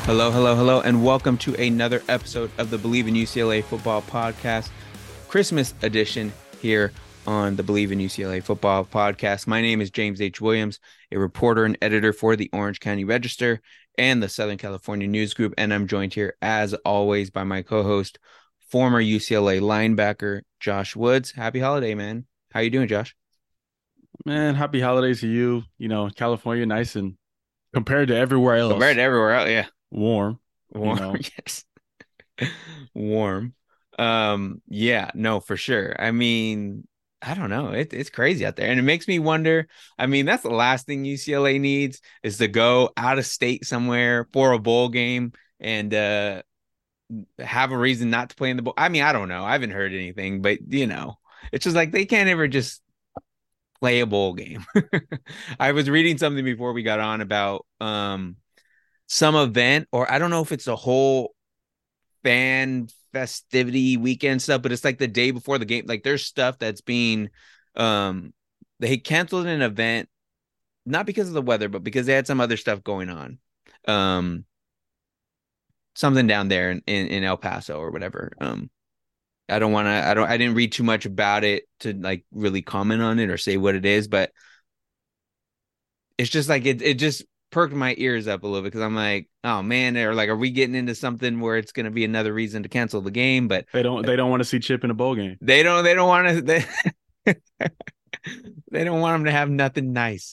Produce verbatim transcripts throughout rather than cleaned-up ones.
Hello, hello, hello, and welcome to another episode of the Believe in U C L A Football Podcast, Christmas edition here on the Believe in U C L A Football Podcast. My name is James H. Williams, a reporter and editor for the Orange County Register and the Southern California News Group, and I'm joined here, as always, by my co-host, former U C L A linebacker Josh Woods. Happy holiday, man. How you doing, Josh? Man, happy holidays to you. You know, California, nice and compared to everywhere Compared else, to everywhere else, yeah. warm, you Warm, know. yes. Warm. Um, yeah, no, for sure. I mean, I don't know. It, it's crazy out there. And it makes me wonder. I mean, that's the last thing U C L A needs is to go out of state somewhere for a bowl game and uh have a reason not to play in the bowl. I mean, I don't know. I haven't heard anything, but you know, it's just like they can't ever just play a bowl game. I was reading something before we got on about um some event, or I don't know if it's a whole fan festivity weekend stuff, but it's like the day before the game. Like there's stuff that's being um they canceled an event not because of the weather, but because they had some other stuff going on. Um something down there in, in, in El Paso or whatever. Um I don't want to I don't I didn't read too much about it to like really comment on it or say what it is, but it's just like it it just perked my ears up a little bit because I'm like, oh man, or like, are we getting into something where it's going to be another reason to cancel the game? But They don't they don't want to see Chip in a bowl game. They don't. They don't want to. They, they don't want them to have nothing nice.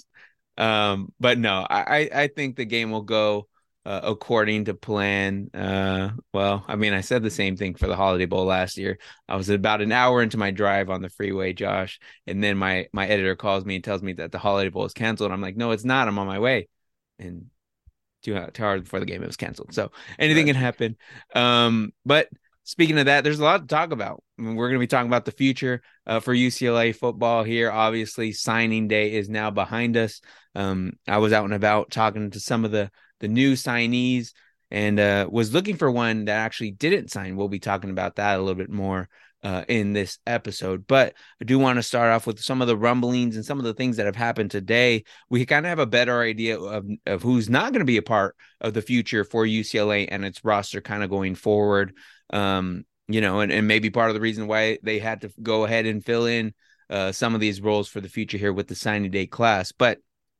Um, but no, I I think the game will go uh, according to plan. Uh, well, I mean, I said the same thing for the Holiday Bowl last year. I was about an hour into my drive on the freeway, Josh, and then my my editor calls me and tells me that the Holiday Bowl is canceled. I'm like, no, it's not. I'm on my way, and two, two hours before the game, it was canceled. So anything can Tragic. happen. Um, but speaking of that, there's a lot to talk about. I mean, we're going to be talking about the future uh, for U C L A football here. Obviously, signing day is now behind us. Um, I was out and about talking to some of the the new signees and uh, was looking for one that actually didn't sign. We'll be talking about that a little bit more uh, in this episode. But I do want to start off with some of the rumblings and some of the things that have happened today. We kind of have a better idea of, of who's not going to be a part of the future for U C L A and its roster kind of going forward. Um, you know, and, and maybe part of the reason why they had to go ahead and fill in uh, some of these roles for the future here with the signing day class. But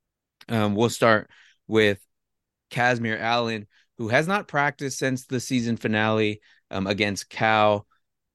um, we'll start with Kazmeir Allen, who has not practiced since the season finale um, against Cal,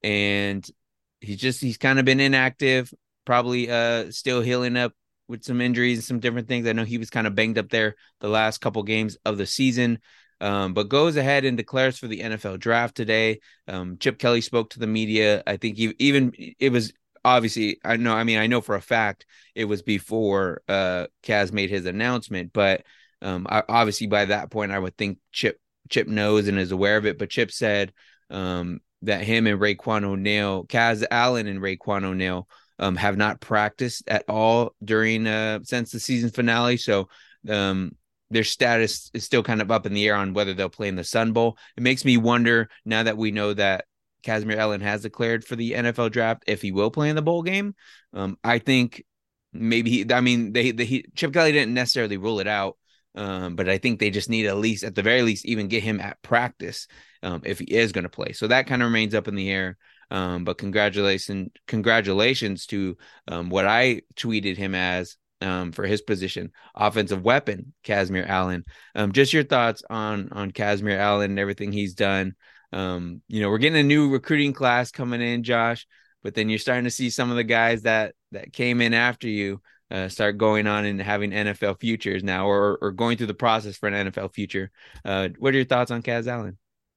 and he's just he's kind of been inactive, probably uh still healing up with some injuries and some different things. I know he was kind of banged up there the last couple games of the season. Um, but goes ahead and declares for the N F L draft today. Um, Chip Kelly spoke to the media. I think he, even it was obviously I know I mean I know for a fact it was before uh Kaz made his announcement, but um I, obviously by that point I would think Chip Chip knows and is aware of it. But Chip said um that him and Raekwon O'Neal, Kaz Allen and Raekwon O'Neal um have not practiced at all during uh since the season finale. So um their status is still kind of up in the air on whether they'll play in the Sun Bowl. It makes me wonder now that we know that Kazmeir Allen has declared for the N F L draft if he will play in the bowl game. Um, I think maybe he, I mean, they, they he, Chip Kelly didn't necessarily rule it out, um, but I think they just need at least, at the very least, even get him at practice um, if he is going to play. So that kind of remains up in the air. Um, but congratulations, congratulations to um, what I tweeted him as um, for his position, offensive weapon, Kazmeir Allen. Um, just your thoughts on on Kazmeir Allen and everything he's done. Um, you know, we're getting a new recruiting class coming in, Josh, but then you're starting to see some of the guys that that came in after you uh, start going on and having N F L futures now, or or going through the process for an N F L future. Uh, what are your thoughts on Kaz Allen?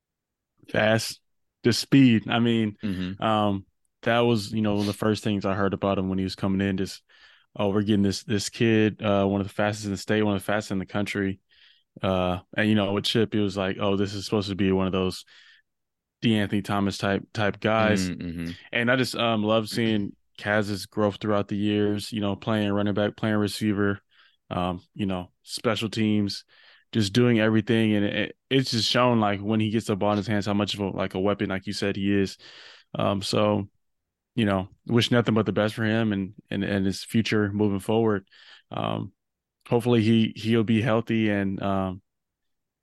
Fast, the speed. I mean, Mm-hmm. um, that was, you know, one of the first things I heard about him when he was coming in. Just, oh, we're getting this this kid, uh, one of the fastest in the state, one of the fastest in the country. Uh, and you know, with Chip, it was like, oh, this is supposed to be one of those DeAnthony Thomas type type guys. Mm-hmm. And I just um love seeing Kaz's growth throughout the years, you know, playing running back, playing receiver, um, you know, special teams, just doing everything. And it, it's just shown like when he gets the ball in his hands, how much of a like a weapon, like you said, he is. Um, so, you know, wish nothing but the best for him and and, and his future moving forward. Um, hopefully he he'll be healthy and um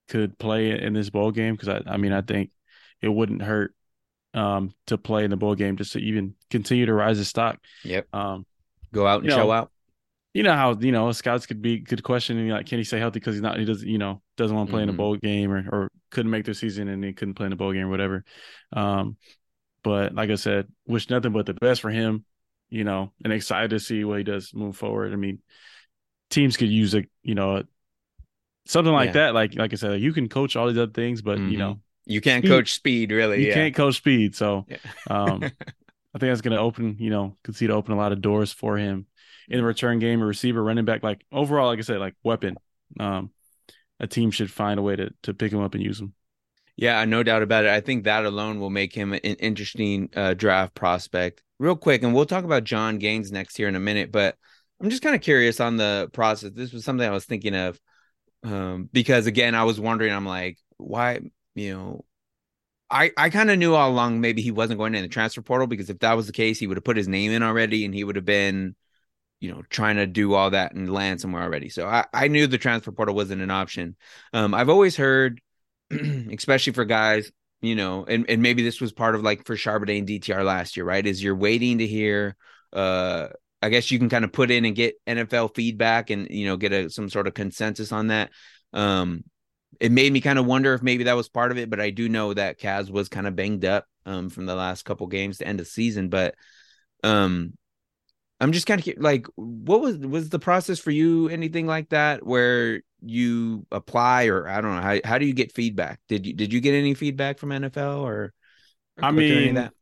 could play in this bowl game because I, I mean, I think it wouldn't hurt um, to play in the bowl game just to even continue to rise his stock. Yep. Um, Go out you and show know, out. you know how you know scouts could be could question like, can he stay healthy because he's not he doesn't you know doesn't want to play in a Hmm. bowl game or or couldn't make the season and he couldn't play in the bowl game or whatever. Um, but like I said, wish nothing but the best for him. You know, and excited to see what he does move forward. I mean, teams could use a you know something like Yeah. that. Like like I said, you can coach all these other things, but you Hmm. know, You can't speed coach speed, really. you Yeah. can't coach speed. So, Yeah. um, I think that's going to open you know continue to open a lot of doors for him in the return game, a receiver, running back. Like overall, like I said, like weapon. Um, a team should find a way to to pick him up and use him. Yeah, no doubt about it. I think that alone will make him an interesting uh, draft prospect. Real quick, and we'll talk about John Gaines next year in a minute, but I'm just kind of curious on the process. This was something I was thinking of um, because, again, I was wondering, I'm like, why, you know, I, I kind of knew all along maybe he wasn't going in the transfer portal because if that was the case, he would have put his name in already and he would have been, you know, trying to do all that and land somewhere already. So I, I knew the transfer portal wasn't an option. Um, I've always heard, especially for guys, you know, and, and maybe this was part of like for Charbonnet and D T R last year, right? Is you're waiting to hear, uh, I guess you can kind of put in and get N F L feedback and, you know, get a, some sort of consensus on that. Um, it made me kind of wonder if maybe that was part of it, but I do know that Kaz was kind of banged up um, from the last couple games to end of season. But um, I'm just kind of like, what was was the process for you? Anything like that where you apply, or I don't know how how do you get feedback? Did you did you get any feedback from N F L or or I coach or any of mean, that?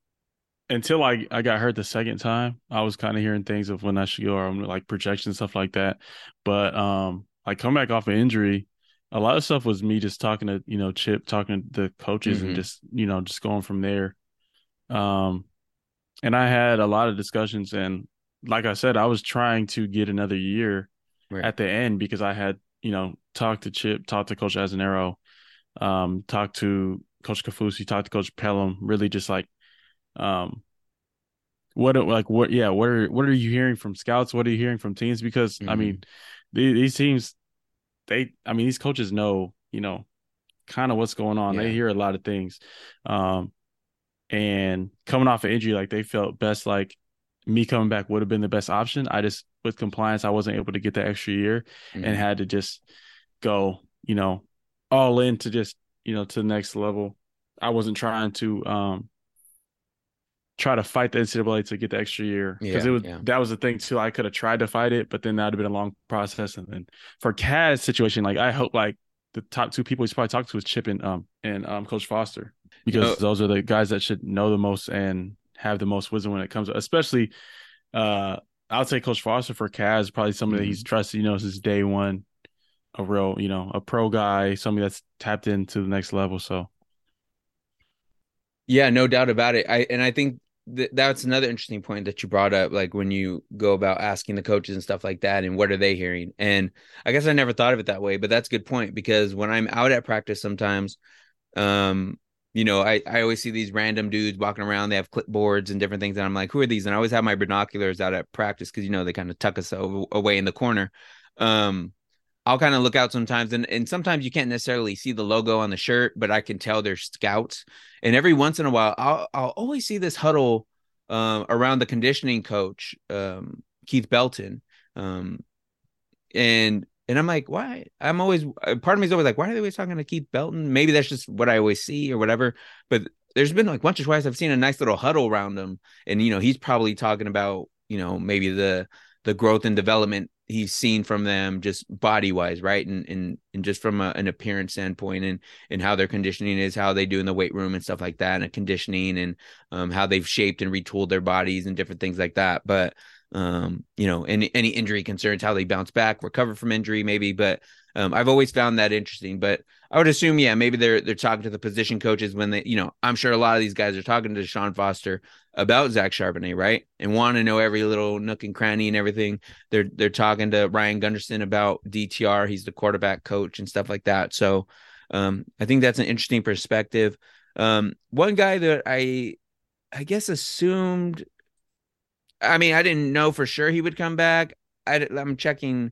until I I got hurt the second time, I was kind of hearing things of when I should go or um, like projections stuff like that. But um, like coming back off an injury, a lot of stuff was me just talking to you know Chip, talking to the coaches, and Mm-hmm. just you know just going from there. Um, and I had a lot of discussions, and like I said, I was trying to get another year Right. at the end because I had you know talked to Chip, talked to Coach Azanero, um, talked to Coach Kafusi, talked to Coach Pelham, really just like um what are- like what yeah what are what are you hearing from scouts, what are you hearing from teams, because I Mm-hmm. mean these, these teams, they I mean these coaches know you know kind of what's going on, they Yeah. hear a lot of things, um and coming off an injury, like they felt best like me coming back would have been the best option. I just with compliance I wasn't able to get that extra year and Mm-hmm. had to just go you know all in to just you know to the next level. I wasn't trying to um try to fight the N C double A to get the extra year because Yeah. it was Yeah. that was the thing too. I could have tried to fight it, but then that'd have been a long process. And then for Kaz's situation, like I hope like the top two people he's probably talked to is Chip and um and um Coach Foster, because No. those are the guys that should know the most and have the most wisdom when it comes to, especially uh I would say Coach Foster for Kaz, probably somebody that he's Mm-hmm. trusted, you know, since day one, a real, you know, a pro guy, somebody that's tapped into the next level. So Yeah, no doubt about it. I and I think th that's another interesting point that you brought up, like when you go about asking the coaches and stuff like that, and what are they hearing? And I guess I never thought of it that way, but that's a good point because when I'm out at practice sometimes, um, you know, I I always see these random dudes walking around. They have clipboards and different things, and I'm like, who are these? And I always have my binoculars out at practice because you know they kind of tuck us over, away in the corner. Um, I'll kind of look out sometimes, and, and sometimes you can't necessarily see the logo on the shirt, but I can tell they're scouts. And every once in a while, I'll I'll always see this huddle um, around the conditioning coach, um, Keith Belton, um, and and I'm like, why? I'm always part of me is always like, why are they always talking to Keith Belton? Maybe that's just what I always see or whatever. But there's been like once or twice I've seen a nice little huddle around him, and you know he's probably talking about you know maybe the the growth and development he's seen from them just body wise, right? And and and just from a, an appearance standpoint and and how their conditioning is, how they do in the weight room and stuff like that, and conditioning and um, how they've shaped and retooled their bodies and different things like that. But um, you know, any any injury concerns, how they bounce back, recover from injury, maybe. But um, I've always found that interesting. But I would assume, yeah, maybe they're they're talking to the position coaches when they, you know, I'm sure a lot of these guys are talking to Sean Foster about Zach Charbonnet, right? And want to know every little nook and cranny and everything. They're they're talking to Ryan Gunderson about D T R. He's the quarterback coach and stuff like that. So um, I think that's an interesting perspective. Um, one guy that I I guess assumed I mean, I didn't know for sure he would come back. I, I'm checking.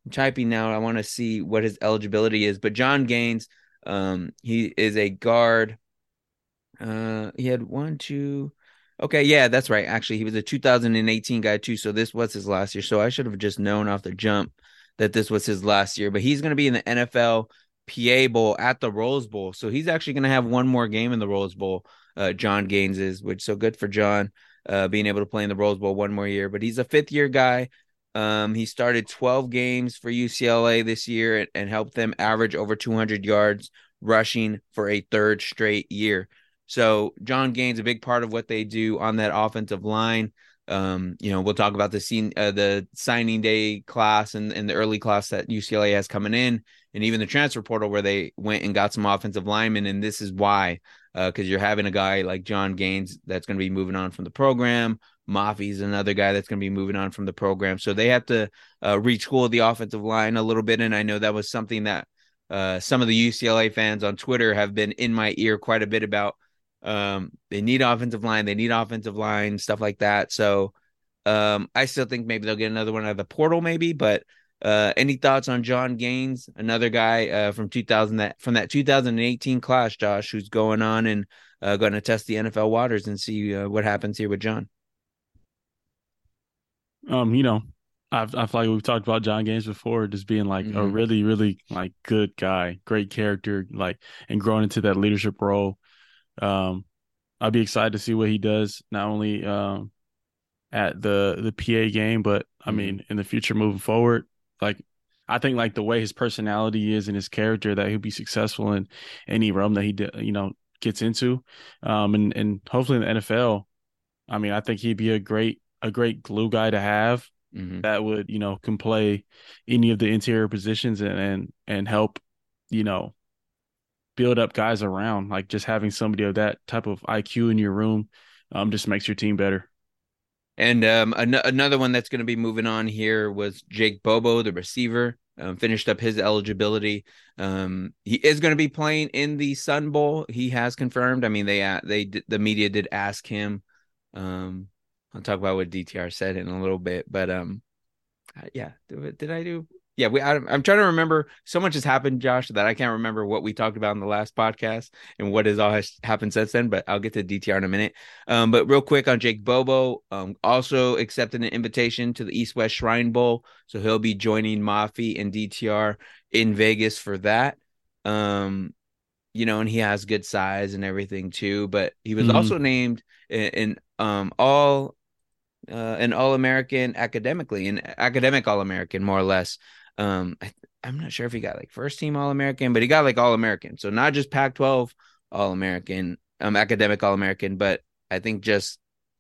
I'm typing now. I want to see what his eligibility is. But John Gaines, um, he is a guard. Uh, he had one, two. Okay, yeah, that's right. Actually, he was a two thousand eighteen guy too. So this was his last year. So I should have just known off the jump that this was his last year. But he's going to be in the N F L P A Bowl at the Rose Bowl. So he's actually going to have one more game in the Rose Bowl. Uh, John Gaines is, which so good for John, uh, being able to play in the Rose Bowl one more year. But he's a fifth year guy. Um, he started twelve games for U C L A this year and, and helped them average over two hundred yards rushing for a third straight year. So John Gaines, a big part of what they do on that offensive line. Um, you know, we'll talk about the scene, uh, the signing day class and, and the early class that U C L A has coming in, and even the transfer portal where they went and got some offensive linemen. And this is why, because uh, you're having a guy like John Gaines that's going to be moving on from the program. Mafi's another guy that's going to be moving on from the program. So they have to uh, retool the offensive line a little bit. And I know that was something that uh, some of the U C L A fans on Twitter have been in my ear quite a bit about. Um, they need offensive line, they need offensive line, stuff like that. So um, I still think maybe they'll get another one out of the portal, maybe. But uh, any thoughts on John Gaines, another guy uh, from two thousand that from that two thousand eighteen class, Josh, who's going on and uh, going to test the N F L waters and see uh, what happens here with John? Um, you know, I've I feel like we've talked about John Gaines before, just being like a Mm-hmm. really, really like good guy, great character, like and growing into that leadership role. Um, I'll be excited to see what he does, not only um at the the P A game, but I Mm-hmm. mean in the future moving forward. Like I think like the way his personality is and his character, that he'll be successful in any realm that he you know gets into. Um, and and hopefully in the N F L, I mean I think he'd be a great a great glue guy to have Mm-hmm. that would you know can play any of the interior positions and and, and help you know build up guys around. Like just having somebody of that type of I Q in your room um just makes your team better. And um, an- another one that's going to be moving on here was Jake Bobo, the receiver, um, finished up his eligibility. Um, he is going to be playing in the Sun Bowl. He has confirmed. I mean, they uh, they the media did ask him. Um, I'll talk about what D T R said in a little bit, but um, uh, yeah, did, did I do? Yeah, we. I, I'm trying to remember. So much has happened, Josh, that I can't remember what we talked about in the last podcast and what has all has happened since then. But I'll get to D T R in a minute. Um, but real quick on Jake Bobo, um, also accepted an invitation to the East West Shrine Bowl, so he'll be joining Mafi and D T R in Vegas for that. Um, you know, and he has good size and everything too. But he was Mm-hmm. also named in, in um all uh, an All American academically, an academic All American, more or less. Um, I, I'm not sure if he got like first team All American, but he got like All American. So not just Pac twelve All American, um, academic All American, but I think just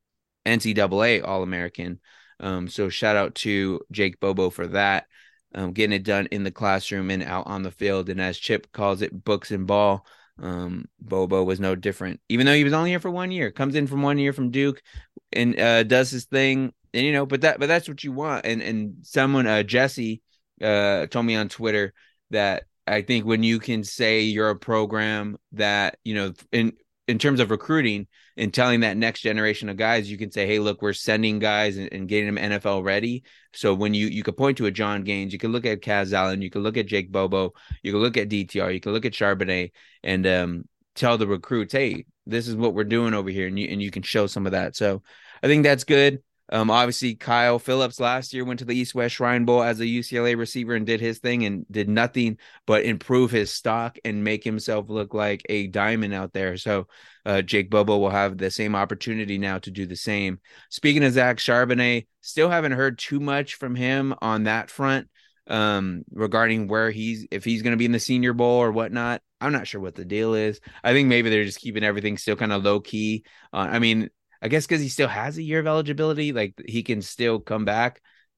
N C double A All American. Um, so shout out to Jake Bobo for that. Um, getting it done in the classroom and out on the field. And as Chip calls it, books and ball. Um, Bobo was no different, even though he was only here for one year. Comes in from one year from Duke and uh, does his thing. And you know, but that but that's what you want. And and someone, uh, Jesse, uh, told me on Twitter that I think when you can say you're a program that you know in in terms of recruiting and telling that next generation of guys, you can say, hey, look, we're sending guys and, and getting them N F L ready. So when you you could point to a John Gaines, you could look at Kaz Allen, you could look at Jake Bobo, you could look at D T R, you could look at Charbonnet, and um, tell the recruits, hey, this is what we're doing over here, and you and you can show some of that. So I think that's good. Um, obviously, Kyle Phillips last year went to the East West Shrine Bowl as a U C L A receiver and did his thing and did nothing but improve his stock and make himself look like a diamond out there. So uh, Jake Bobo will have the same opportunity now to do the same. Speaking of Zach Charbonnet, still haven't heard too much from him on that front um, regarding where he's, if he's going to be in the Senior Bowl or whatnot. I'm not sure what the deal is. I think maybe they're just keeping everything still kind of low key. Uh, I mean, I guess because he still has a year of eligibility, like he can still come back.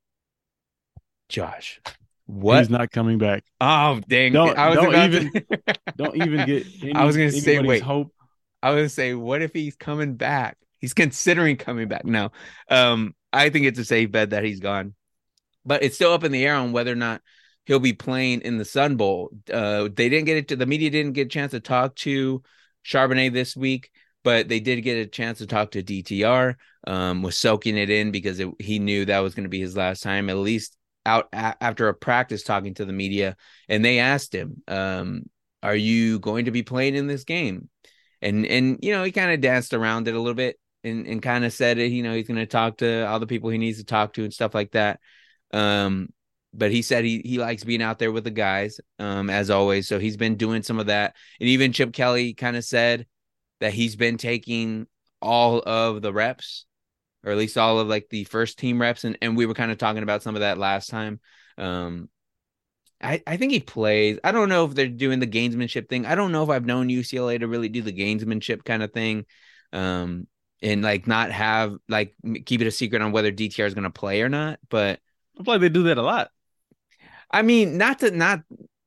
Josh, He's what? not coming back. Oh, dang. I Don't was don't about even to. don't even get I was any going to say, anybody's wait, hope. I was going to say, what if he's coming back? He's considering coming back. No, um, I think it's a safe bet that he's gone, but it's still up in the air on whether or not he'll be playing in the Sun Bowl. Uh, they didn't get it to the media didn't get a chance to talk to Charbonnet this week, but they did get a chance to talk to D T R. Um, was soaking it in because it, he knew that was going to be his last time, at least out a- after a practice talking to the media, and they asked him, um, "Are you going to be playing in this game?" And and you know he kind of danced around it a little bit and and kind of said it. You know he's going to talk to all the people he needs to talk to and stuff like that. Um, but he said he he likes being out there with the guys, um, as always. So he's been doing some of that. And even Chip Kelly kind of said that he's been taking all of the reps, or at least all of like the first team reps. And, and we were kind of talking about some of that last time. Um, I, I think he plays. I don't know if they're doing the gamesmanship thing. I don't know if I've known U C L A to really do the gamesmanship kind of thing. Um, and like not have like keep it a secret on whether D T R is going to play or not. But I feel like they do that a lot. I mean, not to not.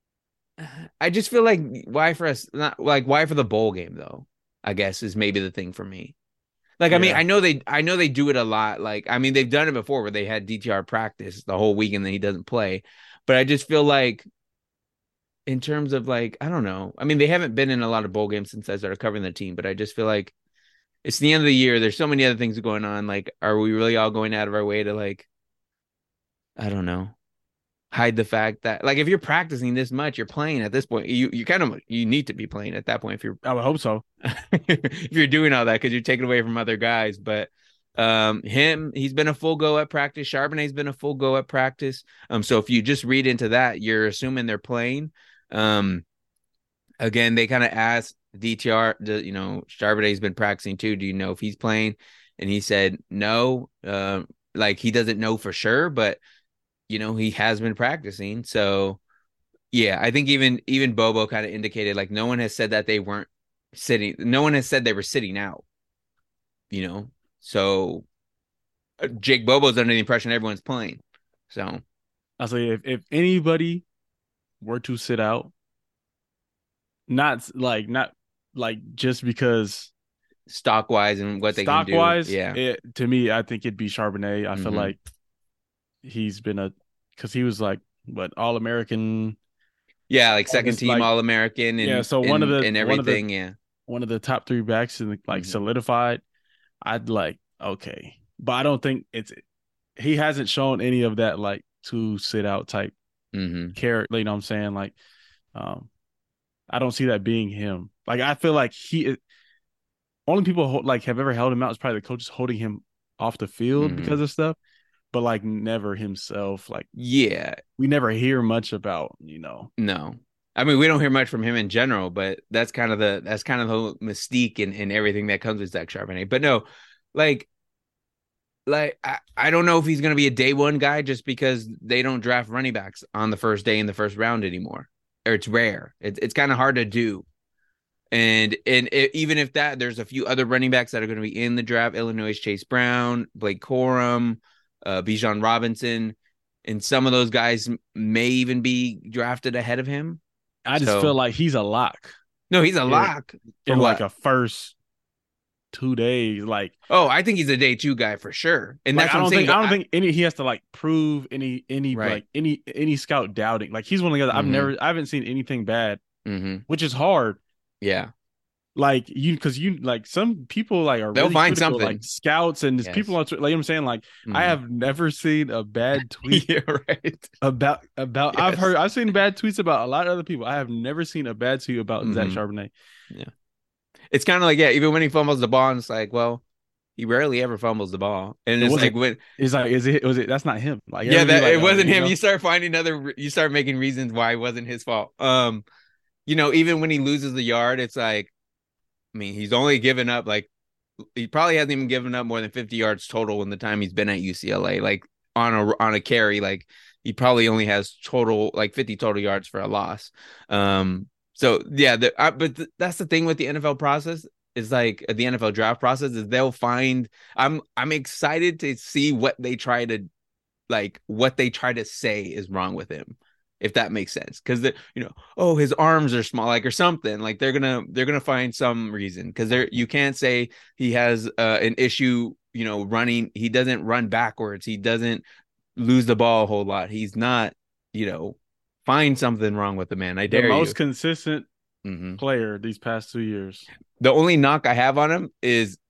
I just feel like why for us, not like why for the bowl game though. I guess is maybe the thing for me. Like, I mean, Yeah. I know they, I know they do it a lot. Like, I mean, they've done it before where they had D T R practice the whole week and then he doesn't play. But I just feel like, in terms of like, I don't know. I mean, they haven't been in a lot of bowl games since I started covering the team. But I just feel like it's the end of the year. There's so many other things going on. Like, are we really all going out of our way to like, I don't know, hide the fact that like if you're practicing this much, you're playing at this point. You you kind of you need to be playing at that point if you're I would hope so. if you're doing all that because you're taking away from other guys. But um, him, he's been a full go at practice. Charbonnet's been a full go at practice. Um, so if you just read into that, you're assuming they're playing. Um, again, they kind of asked D T R, you know, Charbonnet's been practicing too. Do you know if he's playing? And he said no. Uh, like he doesn't know for sure, but you know he has been practicing. So yeah, I think even even Bobo kind of indicated like no one has said that they weren't sitting. No one has said they were sitting out, you know. So uh, Jake Bobo's under the impression everyone's playing. So I say if if anybody were to sit out, not like not like just because stock wise and what they can stock do, wise, yeah. it to me, I think it'd be Charbonnet. I feel Mm-hmm. like he's been a because he was like what All American, Yeah, like all second this team like All American yeah. and So one of and the and one of the everything, yeah. one of the top three backs and like Mm-hmm. solidified. I'd like okay, but I don't think it's he hasn't shown any of that like to sit out type Mm-hmm. character. You know what I'm saying? Like, um, I don't see that being him. Like, I feel like he only people hold, like have ever held him out is probably the coaches holding him off the field Mm-hmm. because of stuff, but like never himself. Like, Yeah, we never hear much about you know. no. I mean, we don't hear much from him in general, but that's kind of the that's kind of the mystique and, and everything that comes with Zach Charbonnet. But no, like like I, I don't know if he's gonna be a day one guy just because they don't draft running backs on the first day in the first round anymore. Or it's rare. It's it's kind of hard to do. And and it, even if that, there's a few other running backs that are going to be in the draft. Illinois' Chase Brown, Blake Corum, uh, Bijan Robinson, and some of those guys may even be drafted ahead of him. I just feel So like he's a lock no, he's a in, lock for in like what? a first two days. Like, Oh, I think he's a day two guy for sure, and like that's I what I'm don't saying. think I But don't I, think any he has to like prove any any right. like any any scout doubting. Like he's one of the guys I've Mm-hmm. never I haven't seen anything bad, Mm-hmm. which is hard. Yeah, Like you because you like some people like are they'll really find critical like something. scouts and just people Yes. on Twitter, like I'm saying like I Mm-hmm. have never seen a bad tweet Yeah. Right. about about I've Yes. heard I've seen bad tweets about a lot of other people. I have never seen a bad tweet about Zach Mm-hmm. Charbonnet. Yeah. It's kind of like yeah. Even when he fumbles the ball, and it's like, well, he rarely ever fumbles the ball, and It it's wasn't like when it's like is it was it that's not him. Like yeah, everybody be that like it oh wasn't you him. know You start finding other, you start making reasons why it wasn't his fault. Um, you know, even when he loses the yard, it's like, I mean, he's only given up like he probably hasn't even given up more than fifty yards total in the time he's been at U C L A. Like on a on a carry, like he probably only has total like fifty total yards for a loss. Um, so yeah, the, I, but th- that's the thing with the N F L process is like the N F L draft process is they'll find. I'm I'm excited to see what they try to like what they try to say is wrong with him, if that makes sense. Because the you know, oh, his arms are small, like or something. Like they're gonna they're gonna find some reason because there you can't say he has uh, an issue. You know, running. He doesn't run backwards. He doesn't lose the ball a whole lot. He's not. You know, find something wrong with the man. I the dare most you. consistent Mm-hmm. player these past two years. The only knock I have on him is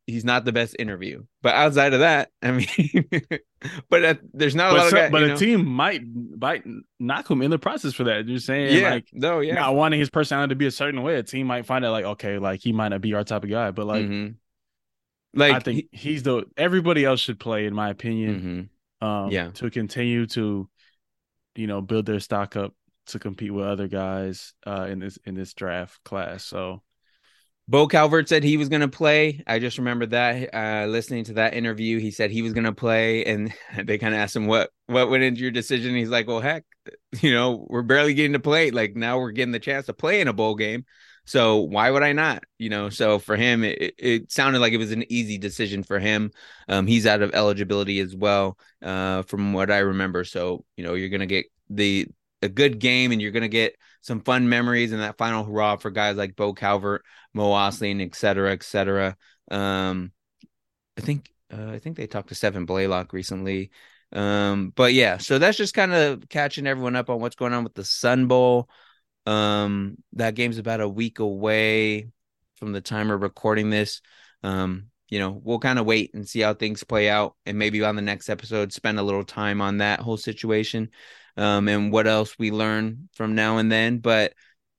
he's not the best interview. But outside of that, I mean, but uh, there's not a But lot of so, guys, but you a know. team might might knock him in the process for that. You're saying Yeah, like no, yeah. not wanting his personality to be a certain way. A team might find out like, okay, like he might not be our type of guy, but like Mm-hmm. I Like, think he, he's the everybody else should play, in my opinion, mm-hmm. um, Yeah. to continue to you know build their stock up to compete with other guys uh, in this in this draft class. So Bo Calvert said he was going to play. I just remember that uh, listening to that interview, he said he was going to play, and they kind of asked him what what went into your decision. He's like, "Well, heck, you know, we're barely getting to play. Like now we're getting the chance to play in a bowl game, so why would I not? You know." So for him, it, it sounded like it was an easy decision for him. Um, he's out of eligibility as well, uh, from what I remember. So you know, you're going to get the a good game, and you're going to get some fun memories in that final hurrah for guys like Bo Calvert, Mo Osling, et cetera, et cetera. Um, I think uh, I think they talked to Stephen Blaylock recently. Um, but yeah, so that's just kind of catching everyone up on what's going on with the Sun Bowl. Um, that game's about a week away from the time we're recording this. Um, you know, we'll kind of wait and see how things play out, and maybe on the next episode, spend a little time on that whole situation, um, and what else we learn from now and then. But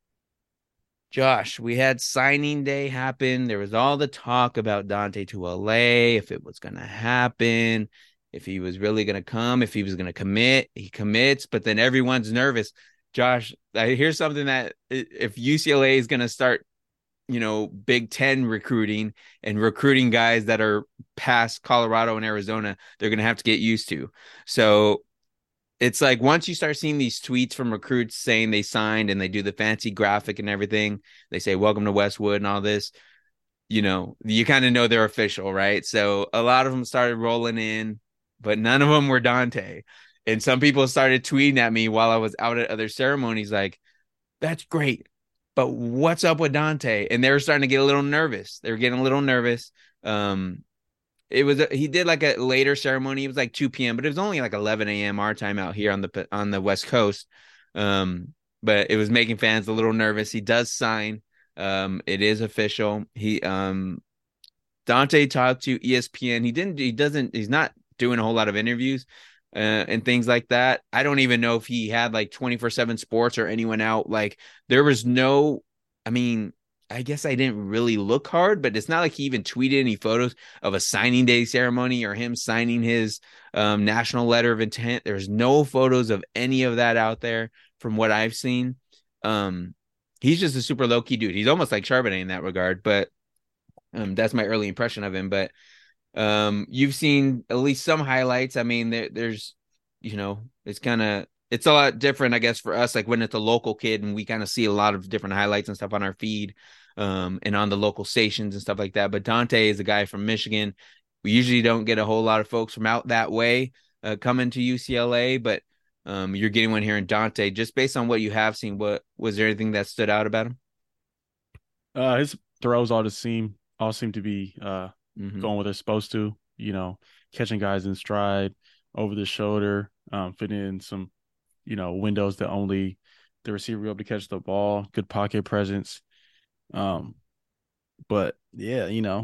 Josh, we had signing day happen. There was all the talk about Dante to L A, if it was going to happen, if he was really going to come, if he was going to commit. He commits, but then everyone's nervous. Josh, I hear something that if U C L A is going to start, you know, Big Ten recruiting and recruiting guys that are past Colorado and Arizona, they're going to have to get used to. So it's like once you start seeing these tweets from recruits saying they signed and they do the fancy graphic and everything, they say welcome to Westwood and all this, you know, you kind of know they're official, right? So a lot of them started rolling in, but none of them were Dante. And some people started tweeting at me while I was out at other ceremonies like, that's great, but what's up with Dante? And they were starting to get a little nervous. They were getting a little nervous. Um, it was a, he did like a later ceremony. It was like two p.m., but it was only like eleven a.m. our time out here on the on the West Coast. Um, but it was making fans a little nervous. He does sign. Um, it is official. He um Dante talked to E S P N. He didn't. He doesn't. He's not doing a whole lot of interviews uh, and things like that. I don't even know if he had like twenty-four seven Sports or anyone out. Like there was no. I mean, I guess I didn't really look hard, but it's not like he even tweeted any photos of a signing day ceremony or him signing his um, national letter of intent. There's no photos of any of that out there from what I've seen. Um, he's just a super low key dude. He's almost like Charbonnet in that regard, but um, that's my early impression of him. But um, you've seen at least some highlights. I mean, there, there's, you know, it's kind of it's a lot different, I guess, for us. Like when it's a local kid, and we kind of see a lot of different highlights and stuff on our feed, um, and on the local stations and stuff like that. But Dante is a guy from Michigan. We usually don't get a whole lot of folks from out that way uh, coming to U C L A, but um, you're getting one here in Dante. Just based on what you have seen, what was there anything that stood out about him? uh, his throws all the seem all seem to be uh, Mm-hmm. going where they're supposed to. You know, catching guys in stride, over the shoulder, um, fitting in some you know windows that only the receiver will be able to catch the ball. Good pocket presence. Um, but yeah, you know,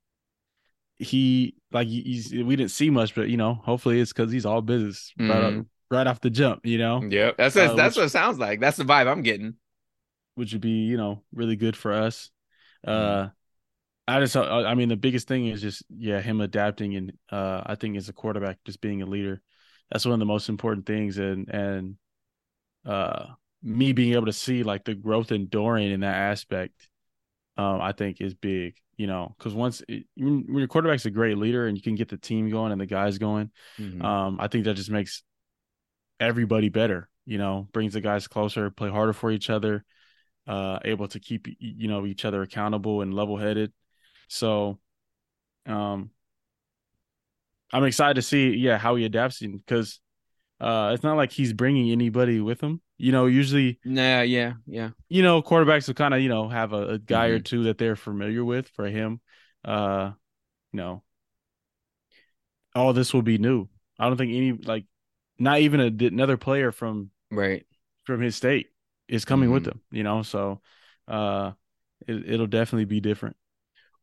he like he's we didn't see much, but you know, hopefully it's because he's all business right Mm-hmm. up, right off the jump. You know, Yep. That's that's uh, that's what which it sounds like. That's the vibe I'm getting. which would be you know really good for us. Mm-hmm. Uh, I just, uh, I mean, the biggest thing is just, yeah, him adapting and uh, I think as a quarterback, just being a leader. That's one of the most important things. And, and uh, me being able to see like the growth in Dorian in that aspect, um, I think is big, you know, because once it, when your quarterback's a great leader and you can get the team going and the guys going, Mm-hmm. um, I think that just makes everybody better, you know, brings the guys closer, play harder for each other, uh, able to keep, you know, each other accountable and level headed. So, um, I'm excited to see, yeah, how he adapts because uh, it's not like he's bringing anybody with him. You know, usually, Nah, yeah, yeah. you know, quarterbacks will kind of, you know, have a, a guy or Mm-hmm. two that they're familiar with. For him, uh, you know, all this will be new. I don't think any, like, not even a, another player from Right. from his state is coming with Mm-hmm. him. You know, so uh, it, it'll definitely be different.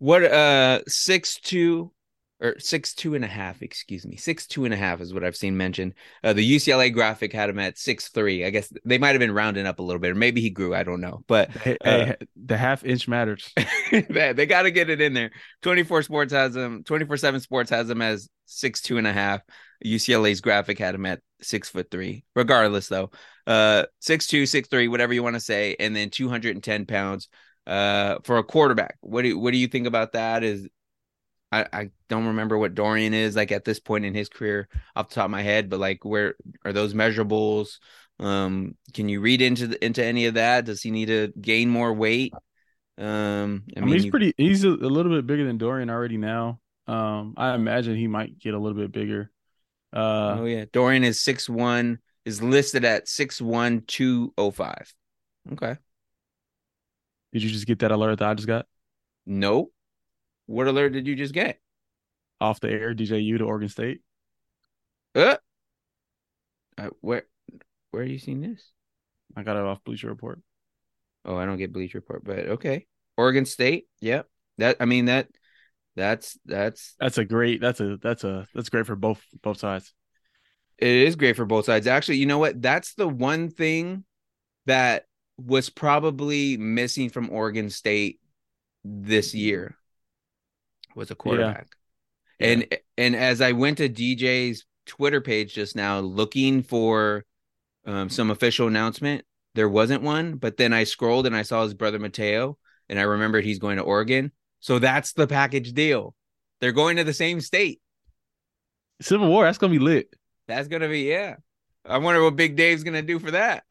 What uh six two or six two and a half, excuse me. Six two and a half is what I've seen mentioned. Uh, the U C L A graphic had him at six three. I guess they might have been rounding up a little bit, or maybe he grew. I don't know. But Hey, uh hey, the half inch matters. they, they got to get it in there. twenty-four Sports has him, twenty-four seven Sports has him as six two and a half. U C L A's graphic had him at six foot three. Regardless, though, uh, six two, six three, whatever you want to say, and then two hundred ten pounds uh for a quarterback. What do what do you think about that? Is I, I don't remember what Dorian is like at this point in his career off the top of my head, but like where are those measurables? Um, can you read into the, into any of that? Does he need to gain more weight? Um, I I mean, mean, he's you, pretty. He's a, a little bit bigger than Dorian already now. Um, I imagine he might get a little bit bigger. Uh, oh yeah, Dorian is six one, is listed at six one two oh five. Okay, did you just get that alert that I just got nope. What alert did you just get? off the air? D J U to Oregon State. Uh, uh where where are you seeing this? I got it off Bleacher Report. Oh, I don't get Bleach Report, but okay. Oregon State, yep. That I mean that that's that's That's a great. That's a that's a that's great for both both sides. it is great for both sides. Actually, you know what? That's the one thing that was probably missing from Oregon State this year was a Yeah, quarterback. yeah. And and as I went to D J's Twitter page just now looking for um, some official announcement, there wasn't one. But then I scrolled and I saw his brother Mateo, and I remembered he's going to Oregon. So that's the package deal. They're going to the same state. Civil War. That's gonna be lit. That's gonna be yeah. I wonder what Big Dave's gonna do for that.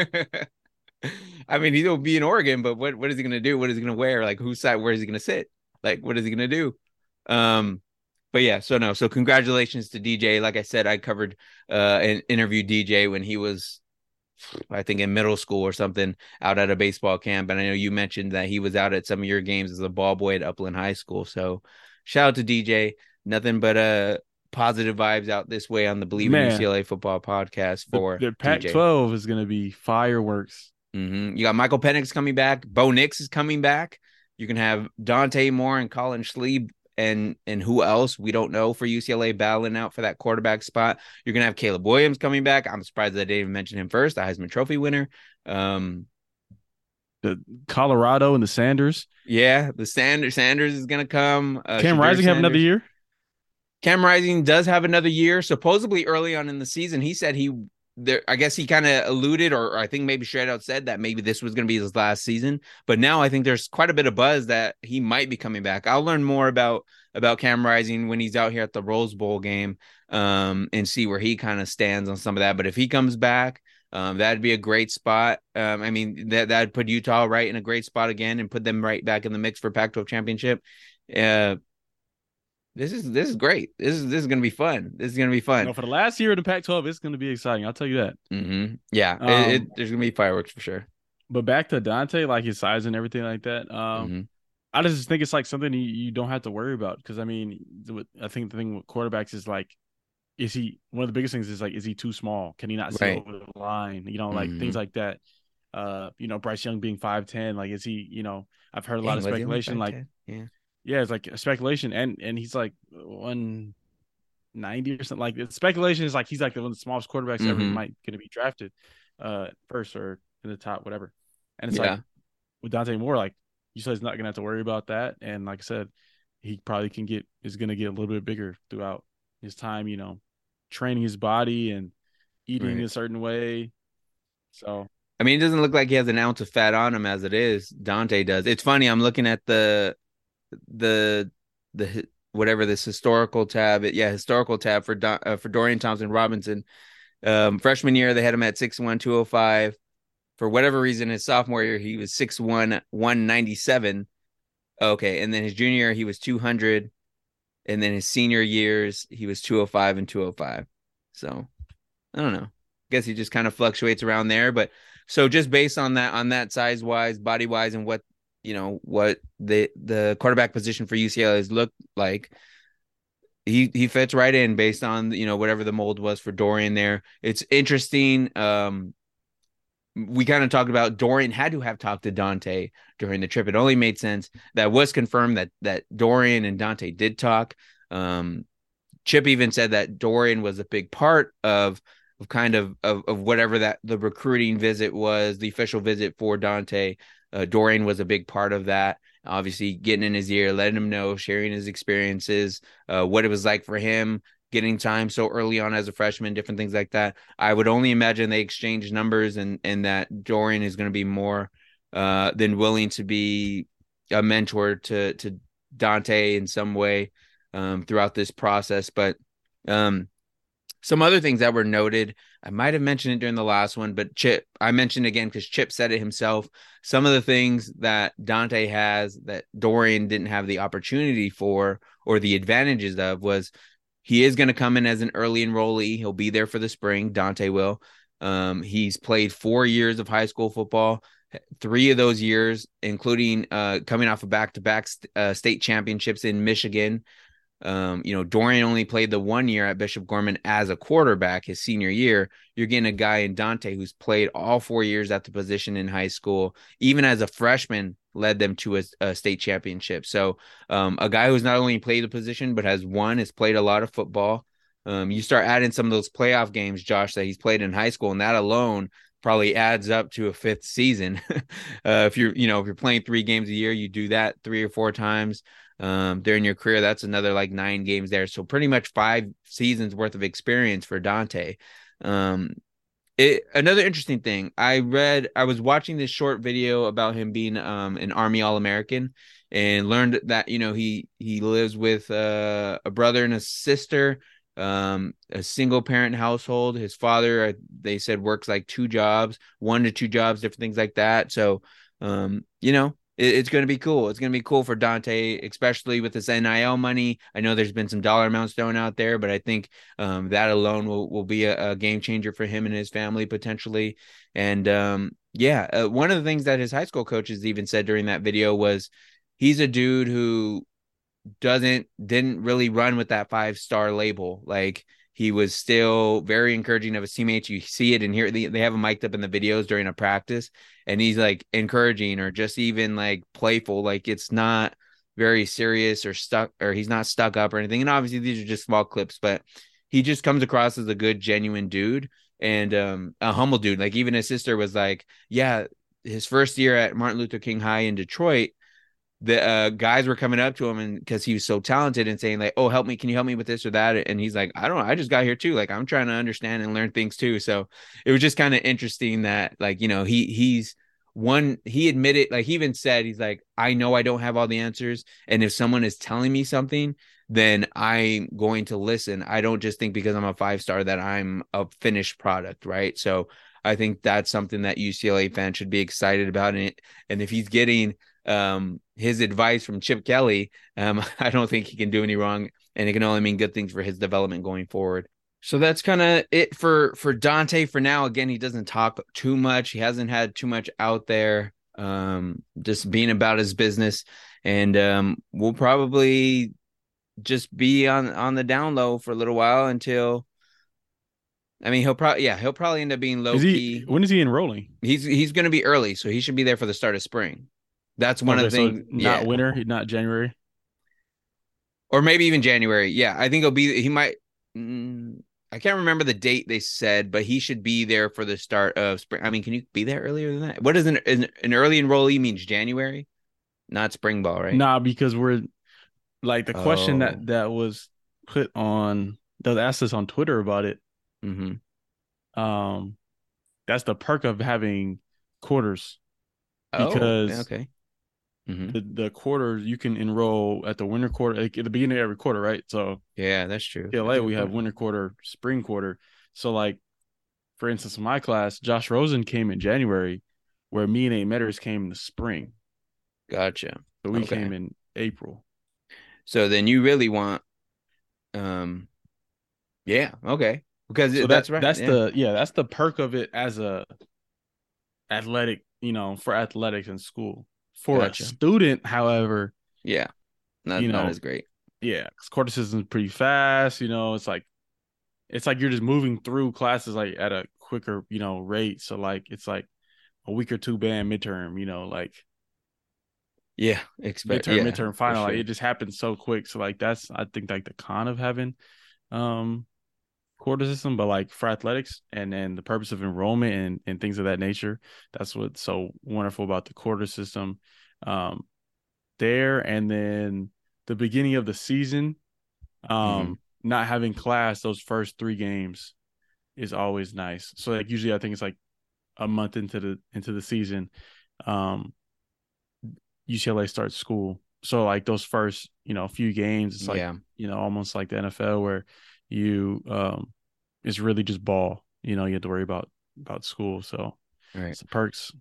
I mean, he'll be in Oregon, but what what is he gonna do? What is he gonna wear? Like whose side? Where is he gonna sit? Like what is he gonna do? Um, but yeah, so no, so congratulations to D J. Like I said, I covered uh and interviewed D J when he was, I think, in middle school or something, out at a baseball camp. And I know you mentioned that he was out at some of your games as a ball boy at Upland High School. So shout out to D J. Nothing but uh positive vibes out this way on the Believe in Man, U C L A Football podcast the for the D J. Pac twelve is gonna be fireworks. Mm-hmm. You got Michael Penix coming back. Bo Nix is coming back. You can have Dante Moore and Colin Schlieb and and who else we don't know for U C L A battling out for that quarterback spot. You're gonna have Caleb Williams coming back. I'm surprised that I didn't even mention him first, the Heisman Trophy winner. Um, The Colorado and the Sanders. yeah, the Sanders Sanders is gonna come. Uh, Cam Shadur Rising have another Sanders. year. Cam Rising does have another year. Supposedly early on in the season, he said he there. I guess he kind of alluded, or, or I think maybe straight out said that maybe this was going to be his last season. But now I think there's quite a bit of buzz that he might be coming back. I'll learn more about about Cam Rising when he's out here at the Rose Bowl game, um, and see where he kind of stands on some of that. But if he comes back, um, that'd be a great spot. Um, I mean that that'd put Utah right in a great spot again and put them right back in the mix for Pac twelve championship. Uh, this is this is great. This is this is gonna be fun. This is gonna be You fun. know, for the last year of the Pac twelve, it's gonna be exciting. I'll tell you that. Mm-hmm. Yeah, it, it, Um, there's gonna be fireworks for sure. but back to Dante, like his size and everything like that. Um, Mm-hmm. I just think it's like something you, you don't have to worry about because I mean, I think the thing with quarterbacks is like, is he one of the biggest things is like, is he too small? Can he not see Right. over the line? You know, like Mm-hmm. things like that. Uh, you know, Bryce Young being five ten, like is he? You know, I've heard a lot Dang, of was he only speculation, five like ten? Yeah. yeah, it's like speculation, and and he's like one ninety or something. Like it's speculation is like he's like the one of the smallest quarterbacks ever Mm-hmm. might going to be drafted, uh, first or in the top, whatever. And it's like Yeah. with Dante Moore, like you said, he's not going to have to worry about that. And like I said, he probably can get is going to get a little bit bigger throughout his time. You know, training his body and eating Right. a certain way. So I mean, it doesn't look like he has an ounce of fat on him as it is. Dante does. It's funny. I'm looking at the the the whatever this historical tab. Yeah, historical tab for Don, uh, for Dorian Thompson Robinson. Um, freshman year they had him at six one, two oh five. For whatever reason, his sophomore year he was six one, one ninety-seven. Okay, and then his junior year he was two hundred, and then his senior years he was two oh five and two oh five. So I don't know. Guess he just kind of fluctuates around there. But so just based on that, on that size wise, body wise, and what you know, what the the quarterback position for U C L A has looked like, he he fits right in based on you know whatever the mold was for Dorian there. It's interesting. Um, we kind of talked about Dorian had to have talked to Dante during the trip. It only made sense. That was confirmed that that Dorian and Dante did talk. Um, Chip even said that Dorian was a big part of of kind of of, of whatever that the recruiting visit was, the official visit for Dante. Uh, Dorian was a big part of that. Obviously, getting in his ear, letting him know, sharing his experiences, uh, what it was like for him, getting time so early on as a freshman, different things like that. I would only imagine they exchange numbers, and and that Dorian is going to be more uh, than willing to be a mentor to to Dante in some way um, throughout this process. But um, some other things that were noted, I might have mentioned it during the last one, but Chip, I mentioned again because Chip said it himself. Some of the things that Dante has that Dorian didn't have the opportunity for or the advantages of was he is going to come in as an early enrollee. He'll be there for the spring. Dante will. Um, he's played four years of high school football. Three of those years, including uh, coming off of back-to-back st- uh, state championships in Michigan. Um, you know, Dorian only played the one year at Bishop Gorman as a quarterback his senior year. You're getting a guy in Dante who's played all four years at the position in high school, even as a freshman, led them to a, a state championship. So, um, a guy who's not only played the position but has won, has played a lot of football. Um, you start adding some of those playoff games, Josh, that he's played in high school, and that alone probably adds up to a fifth season. uh, if you're, you know, if you're playing three games a year, you do that three or four times um, during your career. That's another like nine games there. So pretty much five seasons worth of experience for Dante. Um, it, another interesting thing, I read, I was watching this short video about him being um, an Army All-American and learned that, you know, he, he lives with uh, a brother and a sister, um, a single parent household. His father, they said, works like two jobs, one to two jobs, different things like that. So, um, you know, it, it's going to be cool. It's going to be cool for Dante, especially with this N I L money. I know there's been some dollar amounts thrown out there, but I think um, that alone will, will be a, a game changer for him and his family potentially. And um, yeah, uh, one of the things that his high school coaches even said during that video was he's a dude who doesn't didn't really run with that five star label. Like he was still very encouraging of his teammates. You see it and hear they, they have him mic'd up in the videos during a practice, and he's like encouraging or just even like playful. Like it's not very serious or stuck, or he's not stuck up or anything. And obviously these are just small clips, but he just comes across as a good, genuine dude and um, a humble dude. Like even his sister was like, yeah, his first year at Martin Luther King High in Detroit, the uh, guys were coming up to him and because he was so talented and saying like, oh, help me, can you help me with this or that? And he's like, I don't know, I just got here too, like I'm trying to understand and learn things too. So it was just kind of interesting that, like, you know, he he's one, he admitted, like he even said, he's like, I know I don't have all the answers, and if someone is telling me something, then I'm going to listen. I don't just think because I'm a five star that I'm a finished product, right? So I think that's something that U C L A fans should be excited about it. And if he's getting um his advice from Chip Kelly, um I don't think he can do any wrong, and it can only mean good things for his development going forward. So that's kind of it for for Dante for now. Again, he doesn't talk too much. He hasn't had too much out there, um just being about his business, and um we'll probably just be on on the down low for a little while until, I mean, he'll probably, yeah, he'll probably end up being low Is he? key. When is he enrolling? He's he's going to be early, so he should be there for the start of spring. That's one of Okay, the so things. not Yeah, winter, not January. or maybe even January. Yeah, I think he'll be. He might. Mm, I can't remember the date they said, but he should be there for the start of spring. I mean, can you be there earlier than that? What does an an, an early enrollee means? January, not spring ball, right? Nah, because we're like the question Oh, that that was put on that was asked us on Twitter about it. mm-hmm. Um, that's the perk of having quarters Oh, because okay. Mm-hmm. the the quarter you can enroll at the winter quarter like at the beginning of every quarter, right? So Yeah, that's true. That's L A a good we have point. winter quarter, spring quarter. So like for instance, in my class, Josh Rosen came in January, where me and Nate Metters came in the spring. Gotcha. So we Okay. came in April. So then you really want, um, yeah, okay, because So that that's right. that's Yeah, the yeah, that's the perk of it as a athletic, you know, for athletics in school. For a gotcha. student, however, Yeah, not you not know, as great. yeah, because quarter system is pretty fast. You know, it's like it's like you're just moving through classes like at a quicker, you know, rate. So like it's like a week or two ban midterm, you know, like Yeah, expect midterm, yeah, midterm for final. Like sure. it just happened so quick. So like that's I think like the con of having um quarter system, but like for athletics and and the purpose of enrollment and and things of that nature, that's what's so wonderful about the quarter system. Um there and then the beginning of the season, Hmm. um, not having class those first three games is always nice. So like usually I think it's like a month into the into the season, um, U C L A starts school. So like those first, you know, few games, it's like, Yeah. you know, almost like the N F L where you um it's really just ball. You know, you have to worry about about school. So All right. it's the perks.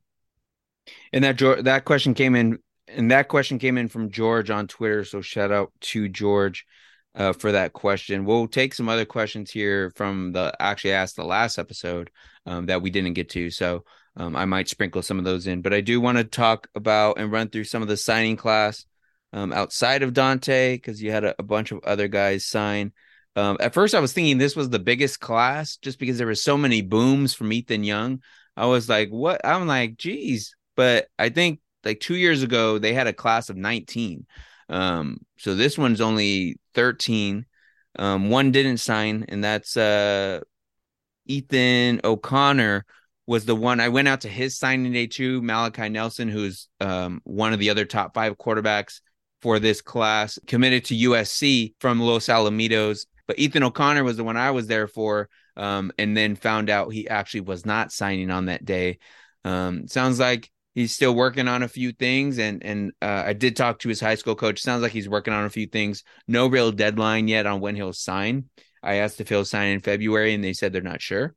And that Geor- that question came in, and that question came in from George on Twitter. So shout out to George uh, for that question. We'll take some other questions here from the actually asked the last episode um, that we didn't get to. So um, I might sprinkle some of those in, but I do want to talk about and run through some of the signing class um, outside of Dante because you had a, a bunch of other guys sign. Um, at first, I was thinking this was the biggest class just because there were so many booms from Ethan Young. I was like, what? I'm like, geez, but I think like two years ago they had a class of nineteen. Um, so this one's only thirteen. Um, one didn't sign, and that's uh Ethan O'Connor was the one I went out to his signing day too. Malachi Nelson, who's um one of the other top five quarterbacks for this class, committed to U S C from Los Alamitos. But Ethan O'Connor was the one I was there for, um, and then found out he actually was not signing on that day. Um, sounds like he's still working on a few things, and and uh, I did talk to his high school coach. Sounds like he's working on a few things. No real deadline yet on when he'll sign. I asked if he'll sign in February, and they said they're not sure.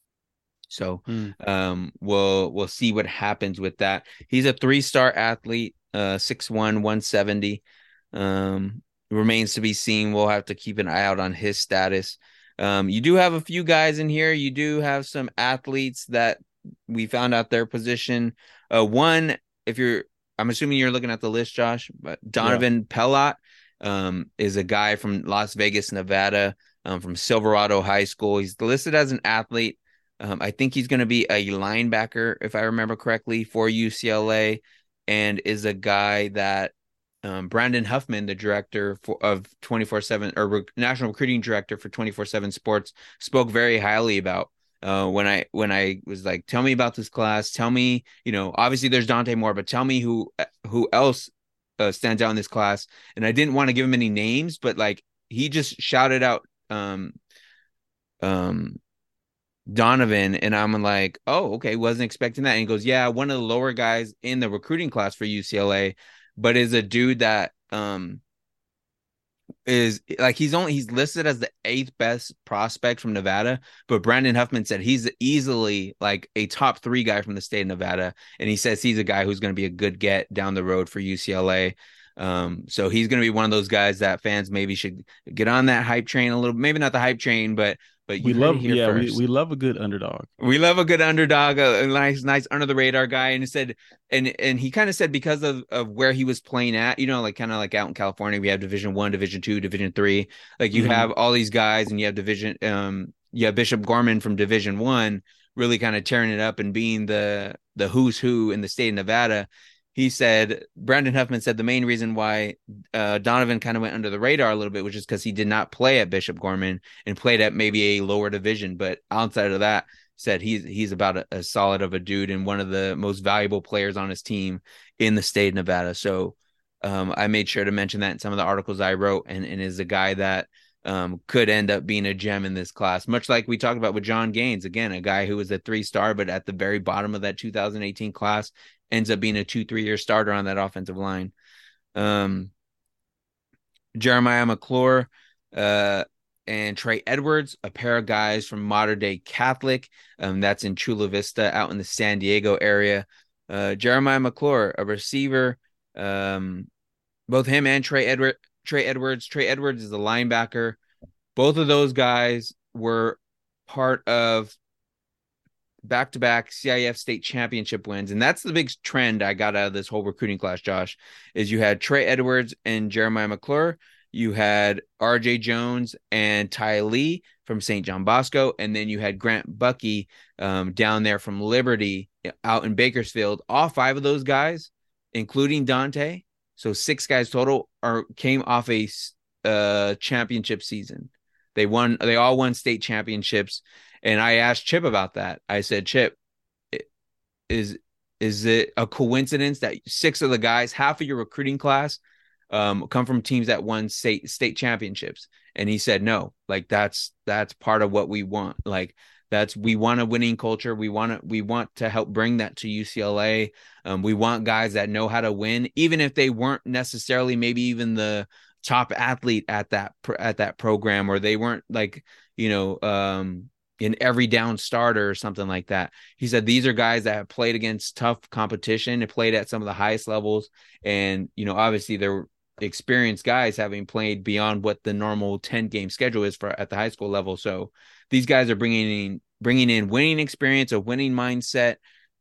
So Mm. um, we'll we'll see what happens with that. He's a three star athlete, uh, six one, one seventy. Um, remains to be seen. We'll have to keep an eye out on his status. Um, you do have a few guys in here. You do have some athletes that we found out their position. Uh, one, if you're, I'm assuming you're looking at the list, Josh, but Yeah. Donovan Pellot um, is a guy from Las Vegas, Nevada, um, from Silverado High School. He's listed as an athlete. Um, I think he's going to be a linebacker, if I remember correctly, for U C L A, and is a guy that um, Brandon Huffman, the director for, of twenty-four seven or re- national recruiting director for twenty-four seven Sports, spoke very highly about. Uh, when I when I was like, tell me about this class, tell me, you know, obviously there's Dante Moore, but tell me who who else uh, stands out in this class. And I didn't want to give him any names, but like he just shouted out um um Donovan, and I'm like, oh, okay, wasn't expecting that. And he goes, yeah, one of the lower guys in the recruiting class for U C L A, but is a dude that um is like he's only he's listed as the eighth best prospect from Nevada, but Brandon Huffman said he's easily like a top three guy from the state of Nevada, and he says he's a guy who's going to be a good get down the road for U C L A. Um, so he's going to be one of those guys that fans maybe should get on that hype train a little, maybe not the hype train, but but We you heard it love here yeah, we first. we love a good underdog. We love a good underdog, a, a nice, nice under the radar guy. And he said, and and he kind of said because of of where he was playing at, you know, like kind of like out in California, we have Division One, Division Two, Division Three. Like you Mm-hmm. have all these guys, and you have Division, um, you have Bishop Gorman from Division One, really kind of tearing it up and being the the who's who in the state of Nevada. He said Brandon Huffman said the main reason why uh, Donovan kind of went under the radar a little bit was just because he did not play at Bishop Gorman and played at maybe a lower division, but outside of that said he's he's about a, as solid of a dude and one of the most valuable players on his team in the state of Nevada. So um, I made sure to mention that in some of the articles I wrote, and, and is a guy that um, could end up being a gem in this class, much like we talked about with John Gaines. Again, a guy who was a three star, but at the very bottom of that two thousand eighteen class ends up being a two, three year starter on that offensive line. Um, Jeremiah McClure, uh, and Trey Edwards, a pair of guys from Modern Day Catholic. Um, that's in Chula Vista out in the San Diego area. Uh, Jeremiah McClure, a receiver. Um, both him and Trey Edward Trey Edwards. Trey Edwards is a linebacker. Both of those guys were part of back-to-back C I F state championship wins. And that's the big trend I got out of this whole recruiting class, Josh, is you had Trey Edwards and Jeremiah McClure. You had R J Jones and Ty Lee from Saint John Bosco, and then you had Grant Bucky um, down there from Liberty out in Bakersfield. All five of those guys, including Dante, so six guys total, are came off a uh, championship season. They won. They all won state championships, and I asked Chip about that. I said, Chip, is is it a coincidence that six of the guys, half of your recruiting class, um, come from teams that won state state championships? And he said, no, like that's that's part of what we want. Like that's we want a winning culture. We want to we want to help bring that to U C L A. Um, we want guys that know how to win, even if they weren't necessarily maybe even the top athlete at that at that program, or they weren't like you know um, an every down starter or something like that. He said these are guys that have played against tough competition and played at some of the highest levels, and you know obviously they're experienced guys having played beyond what the normal ten game schedule is for at the high school level. So these guys are bringing in bringing in winning experience, a winning mindset,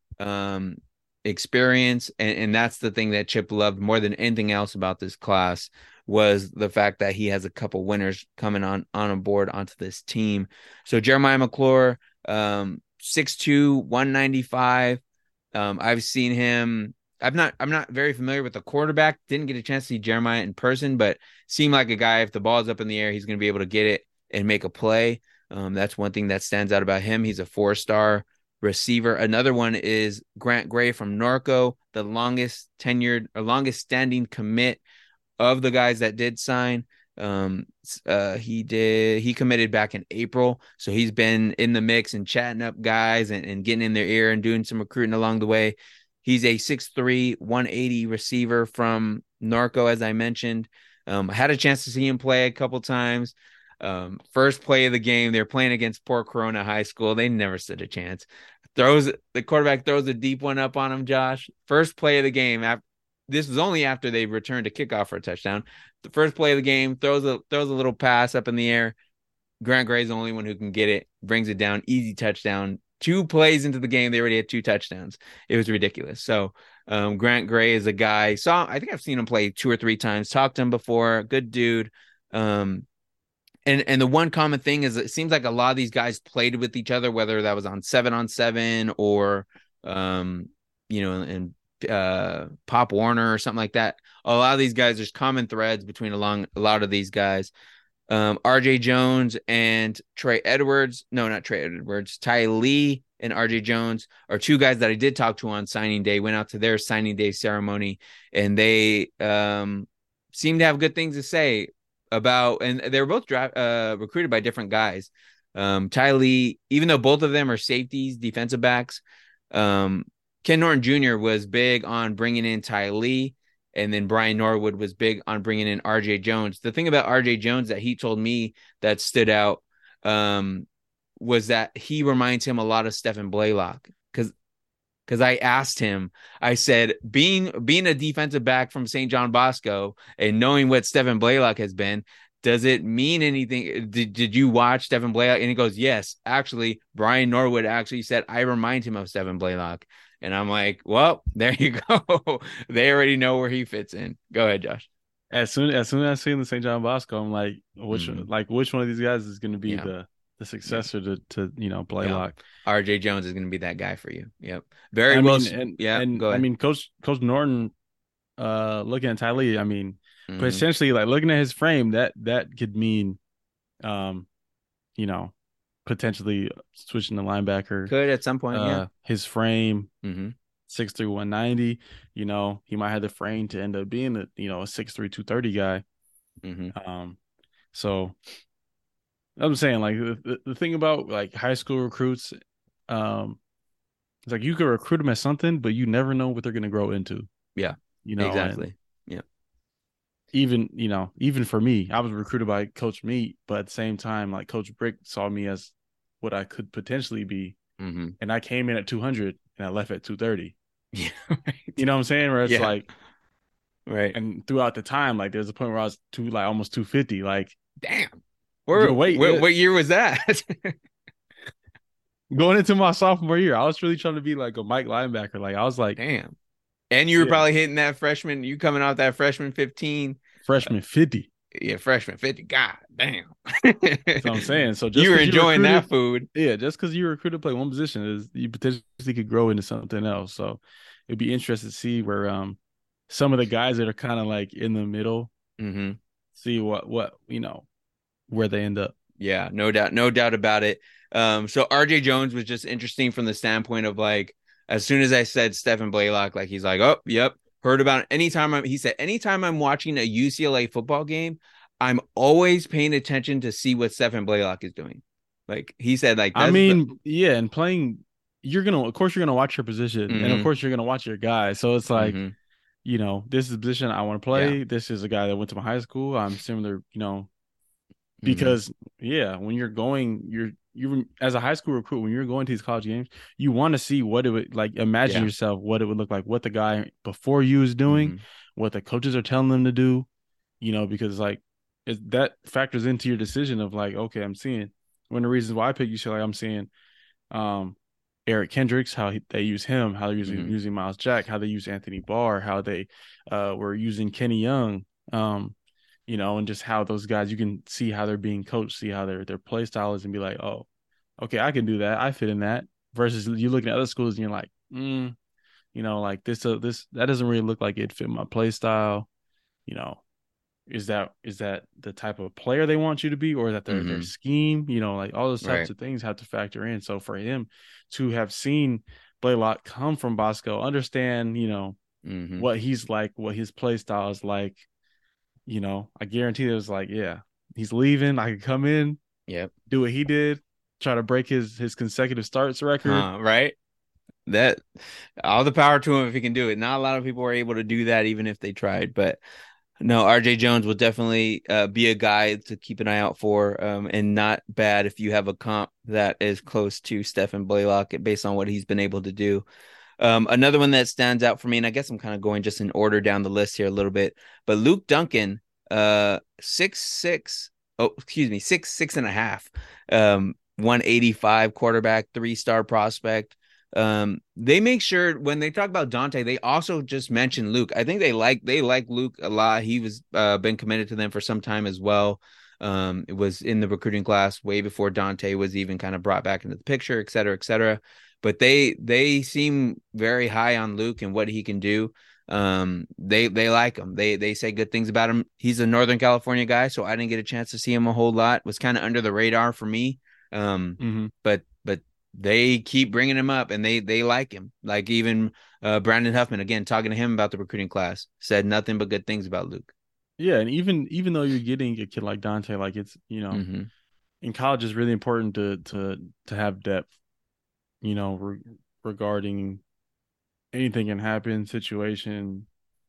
um, experience, and, and that's the thing that Chip loved more than anything else about this class was the fact that he has a couple winners coming on on a board onto this team. So Jeremiah McClure, um, six two, one ninety-five. Um, I've seen him. I'm not I'm not very familiar with the quarterback. Didn't get a chance to see Jeremiah in person, but seemed like a guy, if the ball's up in the air, he's going to be able to get it and make a play. Um, that's one thing that stands out about him. He's a four-star receiver. Another one is Grant Gray from Norco, the longest tenured or longest standing commit of the guys that did sign. Um, uh, he did, he committed back in April. So he's been in the mix and chatting up guys and, and getting in their ear and doing some recruiting along the way. He's a six three, one eighty receiver from Norco, as I mentioned. Um, I had a chance to see him play a couple times. Um, first play of the game, they're playing against Port Corona High School. They never stood a chance. Throws the quarterback throws a deep one up on him, Josh. First play of the game. After, this was only after they returned a kickoff for a touchdown. The first play of the game, throws a throws a little pass up in the air. Grant Gray's the only one who can get it. Brings it down, easy touchdown. Two plays into the game, they already had two touchdowns. It was ridiculous. So um, Grant Gray is a guy. Saw I think I've seen him play two or three times. Talked to him before. Good dude. Um, and and the one common thing is it seems like a lot of these guys played with each other, whether that was on seven on seven or um, you know, and uh, Pop Warner or something like that. A lot of these guys, there's common threads between along a lot of these guys. Um, R J Jones and Trey Edwards. No, not Trey Edwards. Ty Lee and R J Jones are two guys that I did talk to on signing day, went out to their signing day ceremony, and they um, seem to have good things to say about, and they were both draft, uh, recruited by different guys. Um, Ty Lee, even though both of them are safeties, defensive backs, um, Ken Norton Junior was big on bringing in Ty Lee. And then Brian Norwood was big on bringing in R J Jones. The thing about R J Jones that he told me that stood out um, was that he reminds him a lot of Stephen Blaylock. Because because I asked him, I said, being being a defensive back from Saint John Bosco and knowing what Stephen Blaylock has been, does it mean anything? Did, did you watch Stephen Blaylock? And he goes, yes. Actually, Brian Norwood actually said, I remind him of Stephen Blaylock. And I'm like, well, there you go. They already know where he fits in. Go ahead, Josh. As soon as soon as I see the Saint John Bosco, I'm like, which mm-hmm. like which one of these guys is going to be yeah. the the successor yeah. to to you know Blaylock? Yeah. R J Jones is going to be that guy for you. Yep, very I well. Mean, and, yeah, and go ahead. I mean, Coach Coach Norton, uh, looking at Ty Lee, I mean, mm-hmm. but essentially, like looking at his frame, that that could mean, um, you know, potentially switching to linebacker. Could at some point, uh, yeah. His frame. Mm-hmm. six three, one ninety, you know, he might have the frame to end up being a, you know, a six three, two thirty guy. Mm-hmm. Um, so I'm saying like the, the thing about like high school recruits, um, it's like you can recruit them as something, but you never know what they're going to grow into. Yeah, you know, exactly. Yeah. Even, you know, even for me, I was recruited by Coach Meat, but at the same time, like Coach Brick saw me as what I could potentially be. Mm-hmm. And I came in at two hundred and I left at two thirty. Yeah, right. You know what I'm saying? Where it's yeah. like, right. And throughout the time, like there's a point where I was two, like almost two fifty. Like, damn. Where, wait, what, what year was that? Going into my sophomore year, I was really trying to be like a Mike linebacker. Like I was like, damn. And you were yeah. probably hitting that freshman. You coming out that freshman fifteen, freshman fifty. Yeah, freshman fifty. God damn. That's what I'm saying. So You just were because you enjoying that recruited, food. yeah, just because you recruited to play one position is you potentially could grow into something else. So it'd be interesting to see where um some of the guys that are kind of like in the middle, Mm-hmm. see what what you know where they end up. Yeah, no doubt, no doubt about it. Um, so R J Jones was just interesting from the standpoint of like, as soon as I said Stephen Blaylock, like he's like, oh, yep, heard about it. Anytime I'm, he said, anytime I'm watching a U C L A football game, I'm always paying attention to see what Stephen Blaylock is doing. Like he said, like I that's the, mean, yeah, and playing, you're gonna, of course, you're gonna watch your position, and of mm-hmm, course, you're gonna watch your guy. So it's like, mm-hmm, you know, this is the position I want to yeah, play. This is a guy that went to my high school. I'm similar, you know, mm-hmm, because yeah, when you're going, you're you as a high school recruit, when you're going to these college games, you want to see what it would like. Imagine yeah, yourself what it would look like, what the guy before you is doing, mm-hmm, what the coaches are telling them to do. You know, because like it, that factors into your decision of like, okay, I'm seeing one of the reasons why I picked U C L A. I'm seeing um, Eric Kendricks, how he, they use him, how they're using mm-hmm, using Miles Jack, how they use Anthony Barr, how they uh, were using Kenny Young, um, you know, and just how those guys you can see how they're being coached, see how their their play style is, and be like, oh, okay, I can do that, I fit in that. Versus you looking at other schools and you're like, mm, you know, like this uh, this that doesn't really look like it fit my play style, you know. Is that is that the type of player they want you to be, or is that their their mm-hmm, scheme? You know, like all those types right, of things have to factor in. So for him to have seen Blaylock come from Bosco, understand, you know, mm-hmm, what he's like, what his play style is like, you know, I guarantee it was like, yeah, he's leaving. I could come in, yep, do what he did, try to break his his consecutive starts record. huh, right. That all the power to him if he can do it. Not a lot of people are able to do that, even if they tried. But no, R J Jones will definitely uh, be a guy to keep an eye out for, um, and not bad if you have a comp that is close to Stephen Blaylock based on what he's been able to do. Um, another one that stands out for me, and I guess I'm kind of going just in order down the list here a little bit, but Luke Duncan, uh, six six, oh, excuse me, six six and a half, um, one eighty-five quarterback, three star prospect. Um, they make sure when they talk about Dante, they also just mention Luke. I think they like they like Luke a lot. He was uh been committed to them for some time as well. Um, it was in the recruiting class way before Dante was even kind of brought back into the picture, et cetera, et cetera. But they they seem very high on Luke and what he can do. Um, they they like him. They they say good things about him. He's a Northern California guy, so I didn't get a chance to see him a whole lot. Was kind of under the radar for me. Um, Mm-hmm. but but they keep bringing him up and they they like him. Like even uh, Brandon Huffman, again, talking to him about the recruiting class, said nothing but good things about Luke. Yeah, and even even though you're getting a kid like Dante, like it's you know Mm-hmm. in college is really important to to to have depth. You know, re- regarding anything can happen, situation,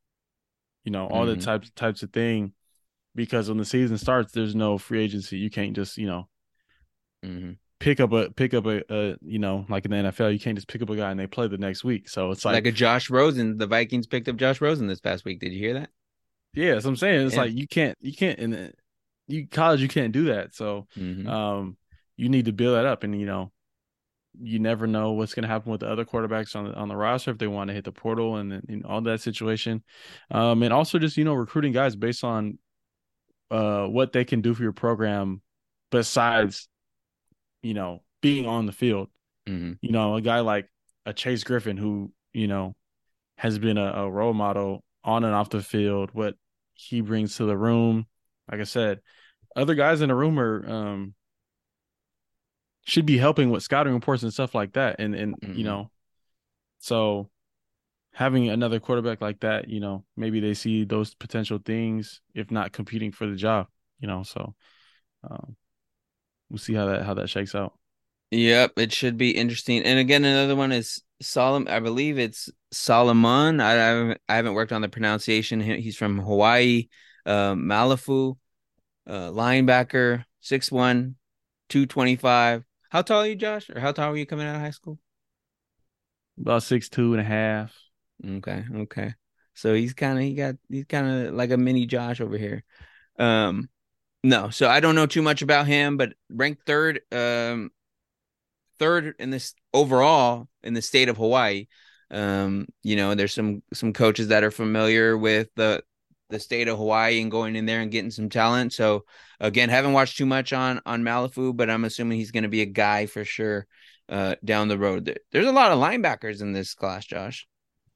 you know, all the Mm-hmm. types types of thing. Because when the season starts, there's no free agency. You can't just you know Mm-hmm. pick up a pick up a, a you know like in the N F L, you can't just pick up a guy and they play the next week. So it's Like like a Josh Rosen. The Vikings picked up Josh Rosen this past week. Did you hear that? yeah, so I'm saying it's Yeah. like you can't you can't in the, you college you can't do that. So Mm-hmm. um you need to build that up, and you know you never know what's going to happen with the other quarterbacks on the on the roster if they want to hit the portal and, and all that situation. Um, and also just you know recruiting guys based on uh what they can do for your program besides you know being on the field. Mm-hmm. You know, a guy like a Chase Griffin who you know has been a, a role model on and off the field. What he brings to the room, like I said, other guys in the room are um should be helping with scouting reports and stuff like that. And and you Mm-hmm. know, so having another quarterback like that, you know, maybe they see those potential things, if not competing for the job, you know. So um, we'll see how that how that shakes out. Yep, it should be interesting. And again, another one is Solomon. I believe it's Solomon. I, I haven't I haven't worked on the pronunciation. He- He's from Hawaii, uh, Malafu, uh, linebacker, six one, two twenty five. How tall are you, Josh? Or how tall were you coming out of high school? About six two and a half. Okay, okay. So he's kind of he got he's kind of like a mini Josh over here. Um, no, so I don't know too much about him, but ranked third. Um, third in this overall in the state of Hawaii. Um, you know, there's some some coaches that are familiar with the the state of Hawaii and going in there and getting some talent. So again, haven't watched too much on on Malafu, but I'm assuming he's going to be a guy for sure uh, down the road. There's a lot of linebackers in this class, Josh.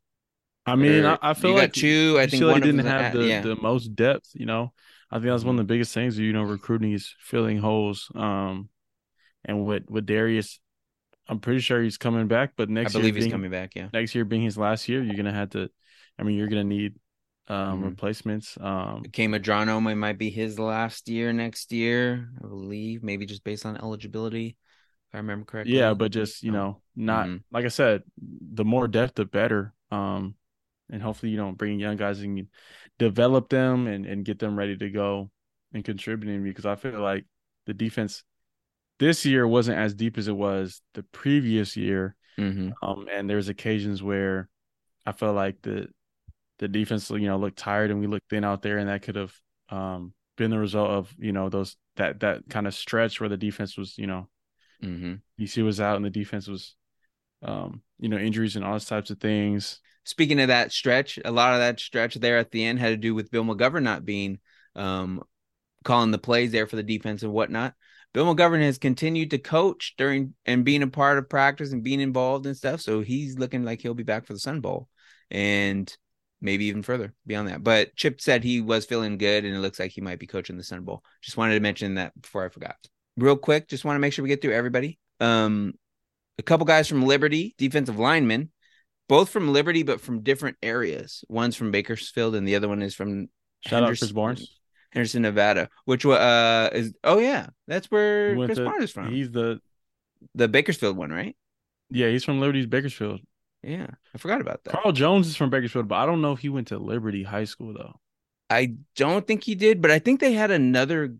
I mean, Or I, I feel you got like two. I think U C L A one of didn't them, have uh, the yeah. the most depth. You know, I think that's one Mm-hmm. of the biggest things. You know, recruiting is filling holes. Um, and with with Darius, I'm pretty sure he's coming back. But I next year believe he's being coming back. Yeah. next year being his last year, you're gonna have to. I mean, you're gonna need um Mm-hmm. replacements. Um, Kay Madrano might be his last year next year, I believe, maybe just based on eligibility, if I remember yeah, correctly. but just you Oh. know, not Mm-hmm. like I said, the more depth, the better. Um, and hopefully you don't bring young guys and you develop them and and get them ready to go and contributing because I feel like the defense this year wasn't as deep as it was the previous year. Mm-hmm. Um, and there's occasions where I felt like the the defense, you know, looked tired and we looked thin out there, and that could have um, been the result of you know those that that kind of stretch where the defense was, you know, Mm-hmm. D C was out and the defense was, um, you know, injuries and all those types of things. Speaking of that stretch, a lot of that stretch there at the end had to do with Bill McGovern not being um, calling the plays there for the defense and whatnot. Bill McGovern has continued to coach during and being a part of practice and being involved and stuff. So he's looking like he'll be back for the Sun Bowl and maybe even further beyond that. But Chip said he was feeling good and it looks like he might be coaching the Sun Bowl. Just wanted to mention that before I forgot. Real quick, just want to make sure we get through everybody. Um, a couple guys from Liberty, defensive linemen, both from Liberty, but from different areas. One's from Bakersfield and the other one is from Shout out Chris Henderson. Barnes. Henderson, Nevada, which uh is oh yeah, that's He where went Chris to Barnes is from. he's the The Bakersfield one, right? yeah he's from Liberty's Bakersfield. Yeah, I forgot about that. Carl Jones is from Bakersfield, but I don't know if he went to Liberty High School though. I don't think he did, but I think they had another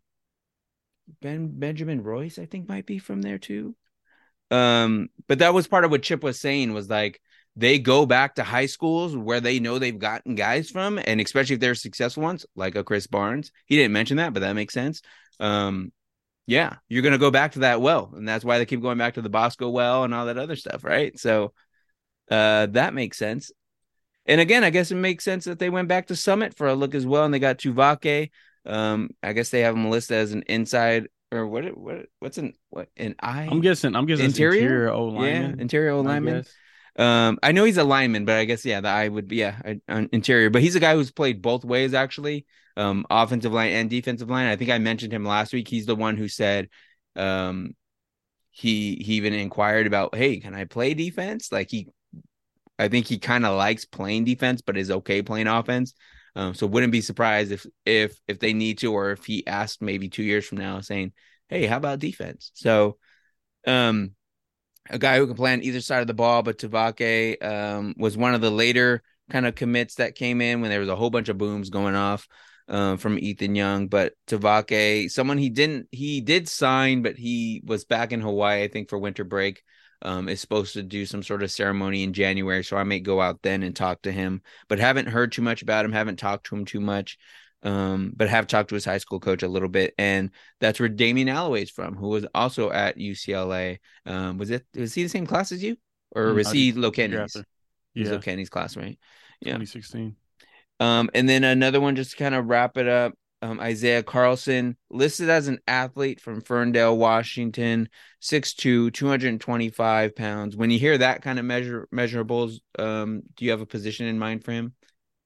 Ben Benjamin Royce, I think might be from there too. Um, but that was part of what Chip was saying was like they go back to high schools where they know they've gotten guys from, and especially if they're successful ones, like a Chris Barnes. He didn't mention that, but that makes sense. Um, yeah, you're gonna go back to that well, and that's why they keep going back to the Bosco well and all that other stuff, right? So uh, that makes sense. And again, I guess it makes sense that they went back to Summit for a look as well, and they got Tuvake. Um, I guess they have him listed as an inside or what? What? What's an what? An I'm eye guessing I'm guessing it's interior? interior O Yeah, lineman. interior O I lineman. guess. Um, I know he's a lineman, but I guess yeah, the eye would be yeah, an interior. But he's a guy who's played both ways actually, um, offensive line and defensive line. I think I mentioned him last week. He's the one who said, um, he he even inquired about, hey, can I play defense? Like he I think he kind of likes playing defense, but is okay playing offense. Um, so wouldn't be surprised if if if they need to, or if he asked maybe two years from now, saying, "Hey, how about defense?" So, um, a guy who can play on either side of the ball, but Tavake um, was one of the later kind of commits that came in when there was a whole bunch of booms going off um, from Ethan Young. But Tavake, someone he didn't he did sign, but he was back in Hawaii, I think, for winter break. Um, is supposed to do some sort of ceremony in January, so I may go out then and talk to him. But haven't heard too much about him, haven't talked to him too much. Um, but have talked to his high school coach a little bit, and that's where Damian Alloway's from, who was also at U C L A. Um, was it was he the same class as you, or was No, he he's a year Lokenny's? after. He's Yeah, Lokenny's class, right? Yeah. twenty sixteen. Um, and then another one just to kind of wrap it up. Um, Isaiah Carlson, listed as an athlete from Ferndale, Washington, six two, two hundred twenty-five pounds. When you hear that kind of measure measurables, um, do you have a position in mind for him?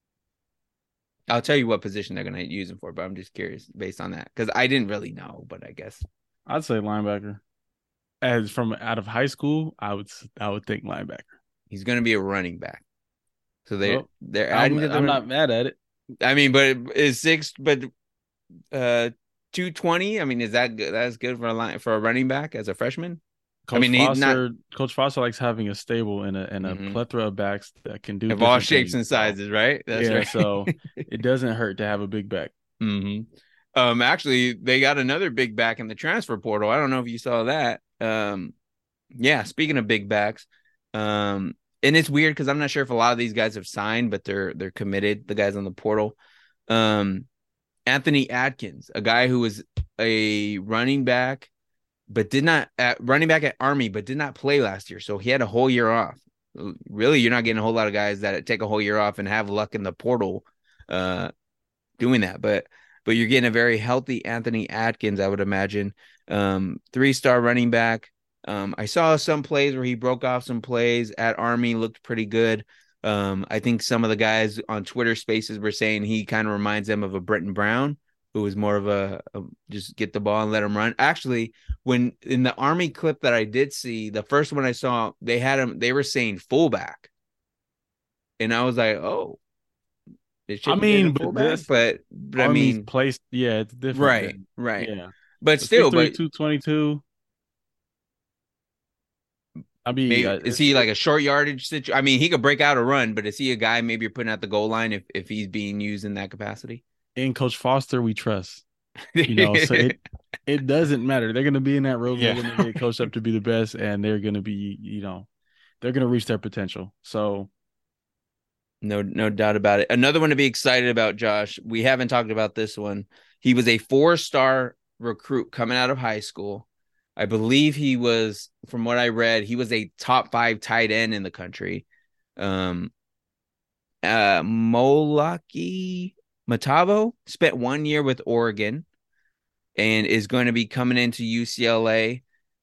I'll tell you what position they're going to use him for, but I'm just curious based on that because I didn't really know, but I guess I'd say linebacker. As from out of high school, I would I would think linebacker. he's going to be a running back. So they Well, they're I'm adding to the. I'm not mad at it. I mean, but is six, but uh, two twenty. I mean, is that good? That's good for a line for a running back as a freshman. I Coach mean, he not Foster, Coach Foster likes having a stable and a and a mhm. plethora of backs that can do of all different shapes things. and So, sizes, right? That's yeah, right. so it doesn't hurt to have a big back. hmm Um, actually, they got another big back in the transfer portal. I don't know if you saw that. Um, yeah. Speaking of big backs, um, and it's weird because I'm not sure if a lot of these guys have signed, but they're they're committed. The guys on the portal. Um, Anthony Atkins, a guy who was a running back, but did not at running back at Army, but did not play last year. So he had a whole year off. Really, you're not getting a whole lot of guys that take a whole year off and have luck in the portal. Uh, doing that. But but you're getting a very healthy Anthony Atkins, I would imagine. Um, three-star running back. Um, I saw some plays where he broke off some plays at Army, looked pretty good. Um, I think some of the guys on Twitter Spaces were saying he kind of reminds them of a Brenton Brown, who was more of a, a just get the ball and let him run. Actually, when in the Army clip that I did see, the first one I saw, they had him. They were saying fullback, and I was like, oh, it I should be getting a mean, but fullback, this but but I Army's mean, placed, yeah, it's different right, than, right. yeah. But But six still, three but two twenty two. I mean, maybe uh, is it's he like it, a short yardage situation? I mean, he could break out a run, but is he a guy maybe you're putting at the goal line if if he's being used in that capacity? in Coach Foster, we trust. You know, so it it doesn't matter. They're going to be in that room. They're Yeah. going to get coached up to be the best, and they're going to be, you know, they're going to reach their potential. So No, no doubt about it. Another one to be excited about, Josh. We haven't talked about this one. He was a four-star recruit coming out of high school. I believe he was, from what I read, he was a top five tight end in the country. Um, uh, Molaki Matavo spent one year with Oregon and is going to be coming into U C L A.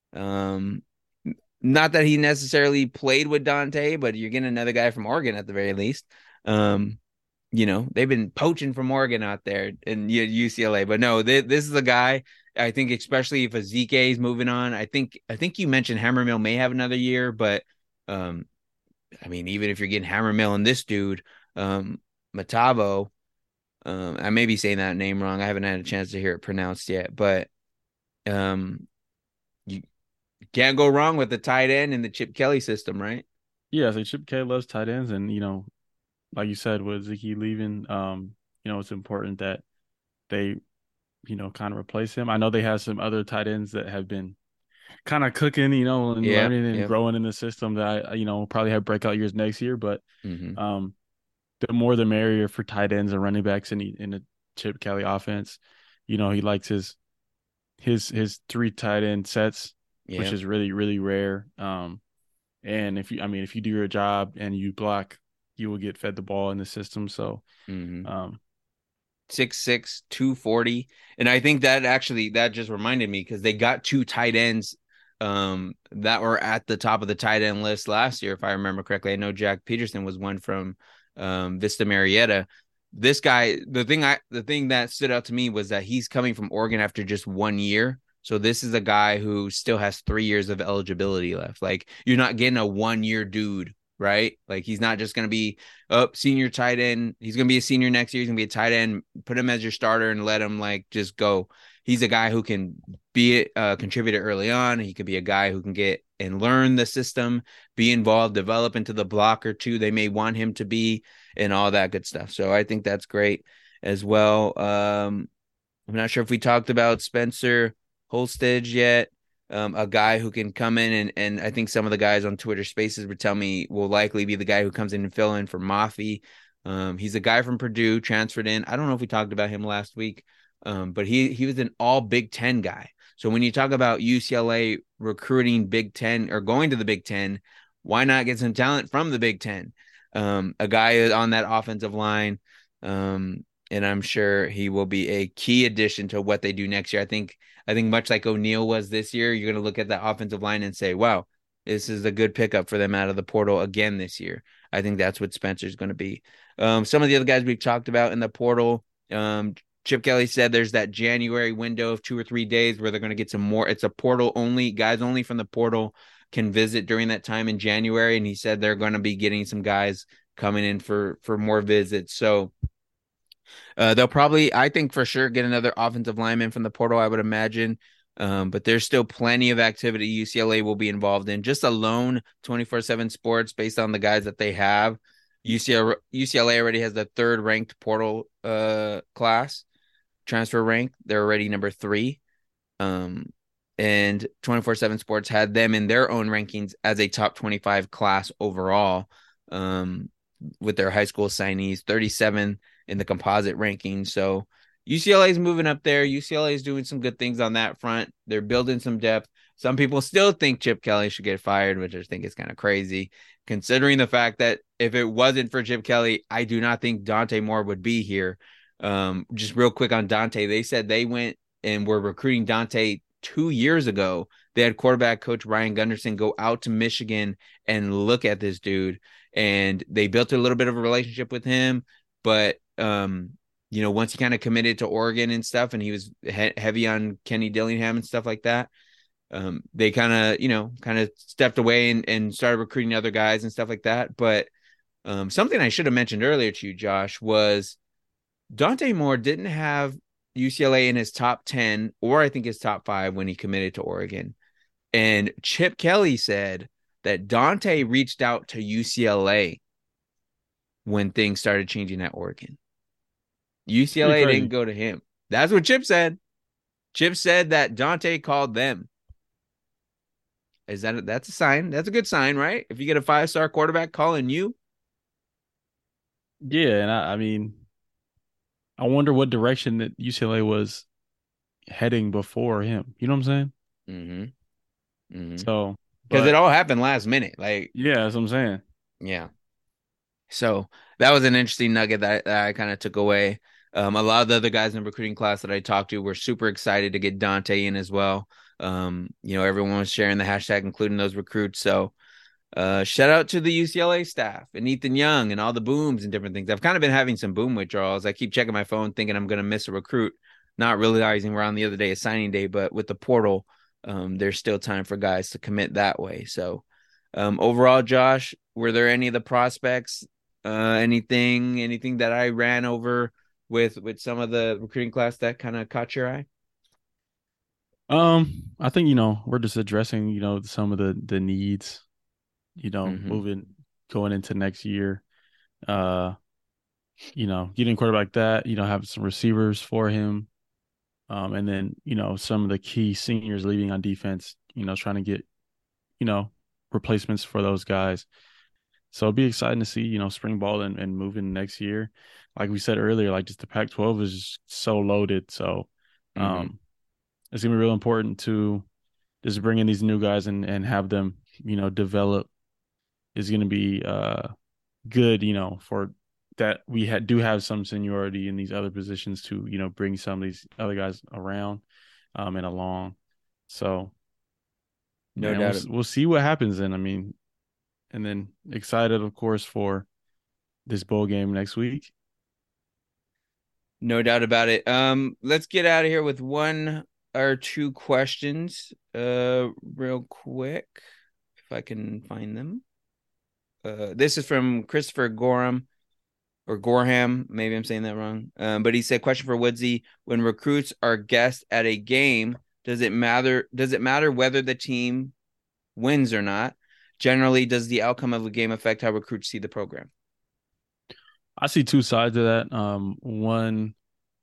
Um, not that he necessarily played with Dante, but you're getting another guy from Oregon at the very least. Um, you know, they've been poaching from Oregon out there in U C L A, but no, this, this is a guy. I think, especially if Ezike is moving on. I think I think you mentioned Hammermill may have another year, but um, I mean, even if you're getting Hammermill and this dude, um, Matavo, um, I may be saying that name wrong. I haven't had a chance to hear it pronounced yet, but um, you can't go wrong with the tight end in the Chip Kelly system, right? yeah, so Chip K loves tight ends, and you know, like you said, with Ziki leaving, um, you know, it's important that they, you know, kind of replace him. I know they have some other tight ends that have been kind of cooking, you know, and Yeah, learning and yeah. growing in the system that I, you know, probably have breakout years next year. But Mm-hmm. um, the more the merrier for tight ends and running backs in the, in the Chip Kelly offense. You know, he likes his his his three tight end sets, which Yeah. is really really rare. Um, and if you, I mean, if you do your job and you block, you will get fed the ball in the system. So, Mm-hmm. um, six six, two forty. And I think that actually that just reminded me because they got two tight ends um that were at the top of the tight end list last year, if I remember correctly. I know Jack Peterson was one from um Vista Marietta. This guy, the thing I the thing that stood out to me was that he's coming from Oregon after just one year. So this is a guy who still has three years of eligibility left. Like you're not getting a one year dude, right? Like he's not just gonna be up, senior tight end. He's gonna be a senior next year. He's gonna be a tight end. Put him as your starter and let him like just go. He's a guy who can be a contributor early on. He could be a guy who can get and learn the system, be involved, develop into the block or two they may want him to be, and all that good stuff. So I think that's great as well. Um, I'm not sure if we talked about Spencer Holstage yet. Um, a guy who can come in and, and I think some of the guys on Twitter Spaces would tell me will likely be the guy who comes in and fill in for Mafi. Um, he's a guy from Purdue, transferred in. I don't know if we talked about him last week, um, but he he was an all Big Ten guy. So when you talk about U C L A recruiting Big Ten or going to the Big Ten, why not get some talent from the Big Ten? Um, a guy on that offensive line. Um, and I'm sure he will be a key addition to what they do next year. I think I think much like O'Neal was this year, you're going to look at that offensive line and say, "Wow, this is a good pickup for them out of the portal again this year." I think that's what Spencer's going to be. Um, some of the other guys we've talked about in the portal, um, Chip Kelly said there's that January window of two or three days where they're going to get some more. It's a portal only, guys only from the portal can visit during that time in January, and he said they're going to be getting some guys coming in for for more visits. So uh, they'll probably, I think for sure, get another offensive lineman from the portal, I would imagine. Um, but there's still plenty of activity U C L A will be involved in. Just alone, twenty-four seven Sports, based on the guys that they have. U C L A, U C L A already has the third ranked portal uh, class transfer rank. They're already number three. Um, and twenty-four seven Sports had them in their own rankings as a top twenty-five class overall. Um, with their high school signees, thirty-seven in the composite ranking. So U C L A is moving up there. U C L A is doing some good things on that front. They're building some depth. Some people still think Chip Kelly should get fired, which I think is kind of crazy, considering the fact that if it wasn't for Chip Kelly, I do not think Dante Moore would be here. Um, just real quick on Dante, they said they went and were recruiting Dante two years ago. They had quarterback coach Ryan Gunderson go out to Michigan and look at this dude, and they built a little bit of a relationship with him. But um, you know, once he kind of committed to Oregon and stuff, and he was he- heavy on Kenny Dillingham and stuff like that, um, they kind of, you know, kind of stepped away and, and started recruiting other guys and stuff like that. But um, something I should have mentioned earlier to you, Josh, was Dante Moore didn't have U C L A in his top ten, or I think his top five when he committed to Oregon. And Chip Kelly said that Dante reached out to U C L A when things started changing at Oregon. Pretty U C L A didn't crazy. go to him. That's what Chip said. Chip said that Dante called them. Is that that's a sign? That's a good sign, right? If you get a five star quarterback calling you. Yeah, and I, I mean, I wonder what direction that U C L A was heading before him. You know what I'm saying? Mm-hmm. Mm-hmm. So, Because it but all happened last minute. Like, yeah, that's what I'm saying. yeah. So that was an interesting nugget that, that I kind of took away. Um, a lot of the other guys in the recruiting class that I talked to were super excited to get Dante in as well. Um, you know, everyone was sharing the hashtag, including those recruits. So uh, shout out to the U C L A staff and Ethan Young and all the booms and different things. I've kind of been having some boom withdrawals. I keep checking my phone thinking I'm going to miss a recruit, not realizing we're on the other day of signing day, but with the portal, um, there's still time for guys to commit that way. So um, overall, Josh, were there any of the prospects, uh, anything, anything that I ran over with with some of the recruiting class that kind of caught your eye? Um, I think, you know, we're just addressing, you know, some of the the needs, you know, Mm-hmm. moving going into next year. Uh, you know, getting a quarterback that, you know, have some receivers for him. Um, and then, you know, some of the key seniors leaving on defense, you know, trying to get, you know, replacements for those guys. So it'll be exciting to see, you know, spring ball and, and moving next year. Like we said earlier, like just the Pac twelve is just so loaded. So Mm-hmm. um it's gonna be real important to just bring in these new guys and, and have them, you know, develop is gonna be uh good, you know, for that we had do have some seniority in these other positions to, you know, bring some of these other guys around um and along. So No man, we'll doubt. we'll see what happens then. I mean, and then excited, of course, for this bowl game next week. No doubt about it. Um, let's get out of here with one or two questions, uh, real quick, if I can find them. Uh, this is from Christopher Gorham or Gorham. Maybe I'm saying that wrong. Um, but he said, question for Woodsy: when recruits are guests at a game, does it matter? Does it matter whether the team wins or not? Generally, does the outcome of the game affect how recruits see the program? I see two sides of that. Um, one,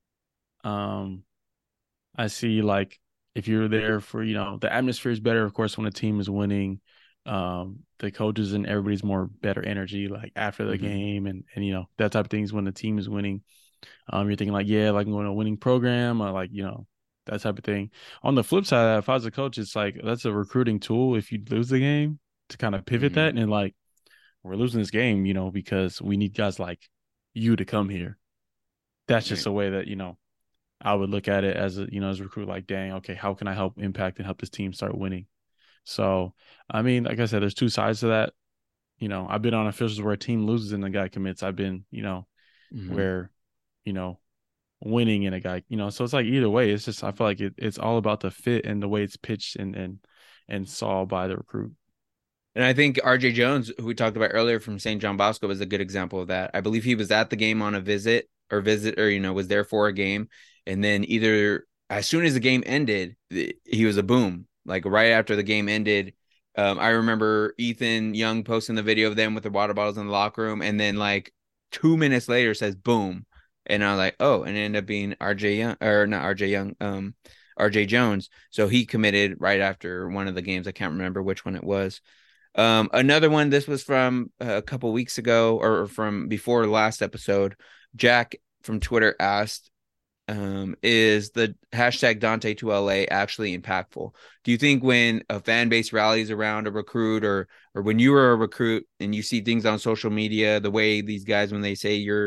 um, I see like if you're there for, you know, the atmosphere is better, of course, when a team is winning. Um, the coaches and everybody's more better energy like after the Mm-hmm. game and and you know that type of things when the team is winning. Um, you're thinking like, yeah, like I'm going to a winning program or like, you know, that type of thing. On the flip side, if I was a coach, it's like that's a recruiting tool if you lose the game to kind of pivot Mm-hmm. that and like we're losing this game, you know, because we need guys like you to come here. That's just Right. a way that, you know, I would look at it as a, you know, as a recruit, like, dang, okay, how can I help impact and help this team start winning? So, I mean, like I said, there's two sides to that. You know, I've been on officials where a team loses and the guy commits. I've been, you know, Mm-hmm. where, you know, winning and a guy, you know, so it's like either way, it's just, I feel like it, it's all about the fit and the way it's pitched and, and, and saw by the recruit. And I think R J Jones, who we talked about earlier from Saint John Bosco, was a good example of that. I believe he was at the game on a visit or visit or, you know, was there for a game. And then either as soon as the game ended, he was a boom. Like right after the game ended, um, I remember Ethan Young posting the video of them with their water bottles in the locker room. And then like two minutes later says boom. And I was like, oh, and it ended up being R J Young or not R J Young, um, R J Jones. So he committed right after one of the games. I can't remember which one it was. Um, another one, this was from uh, a couple weeks ago or from before the last episode. Jack from Twitter asked, um, is the hashtag Dante to L A actually impactful? Do you think when a fan base rallies around a recruit or or when you were a recruit and you see things on social media, the way these guys when they say you're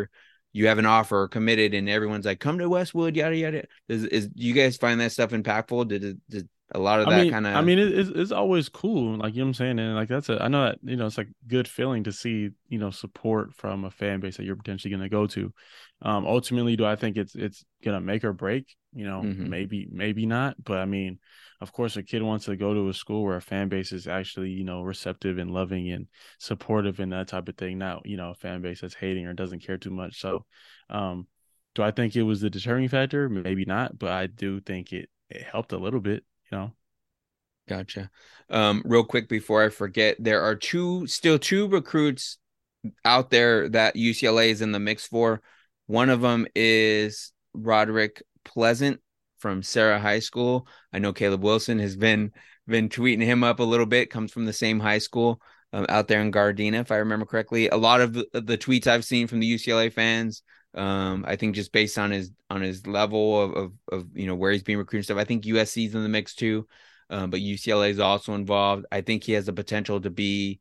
you have an offer or committed, and everyone's like, "Come to Westwood," yada yada. Is is do you guys find that stuff impactful? Did it, did a lot of I that mean, kind I of? mean, it, it's it's always cool, like you know what I'm saying, and like that's a I know that you know it's like good feeling to see you know support from a fan base that you're potentially going to go to. Um, ultimately, do I think it's it's gonna make or break? You know, Hmm. maybe maybe not, but I mean, of course, a kid wants to go to a school where a fan base is actually you know receptive and loving and supportive and that type of thing. Not you know a fan base that's hating or doesn't care too much. So, um, do I think it was the deterring factor? Maybe not, but I do think it it helped a little bit. You know. Gotcha. Um, real quick before I forget, there are two still two recruits out there that U C L A is in the mix for. One of them is Roderick Pleasant from Sarah High School. I know Caleb Wilson has been been tweeting him up a little bit. Comes from the same high school um, out there in Gardena, if I remember correctly. A lot of the, the tweets I've seen from the U C L A fans, um, I think just based on his on his level of, of of you know where he's being recruited and stuff. I think U S C's in the mix too, um, but U C L A is also involved. I think he has the potential to be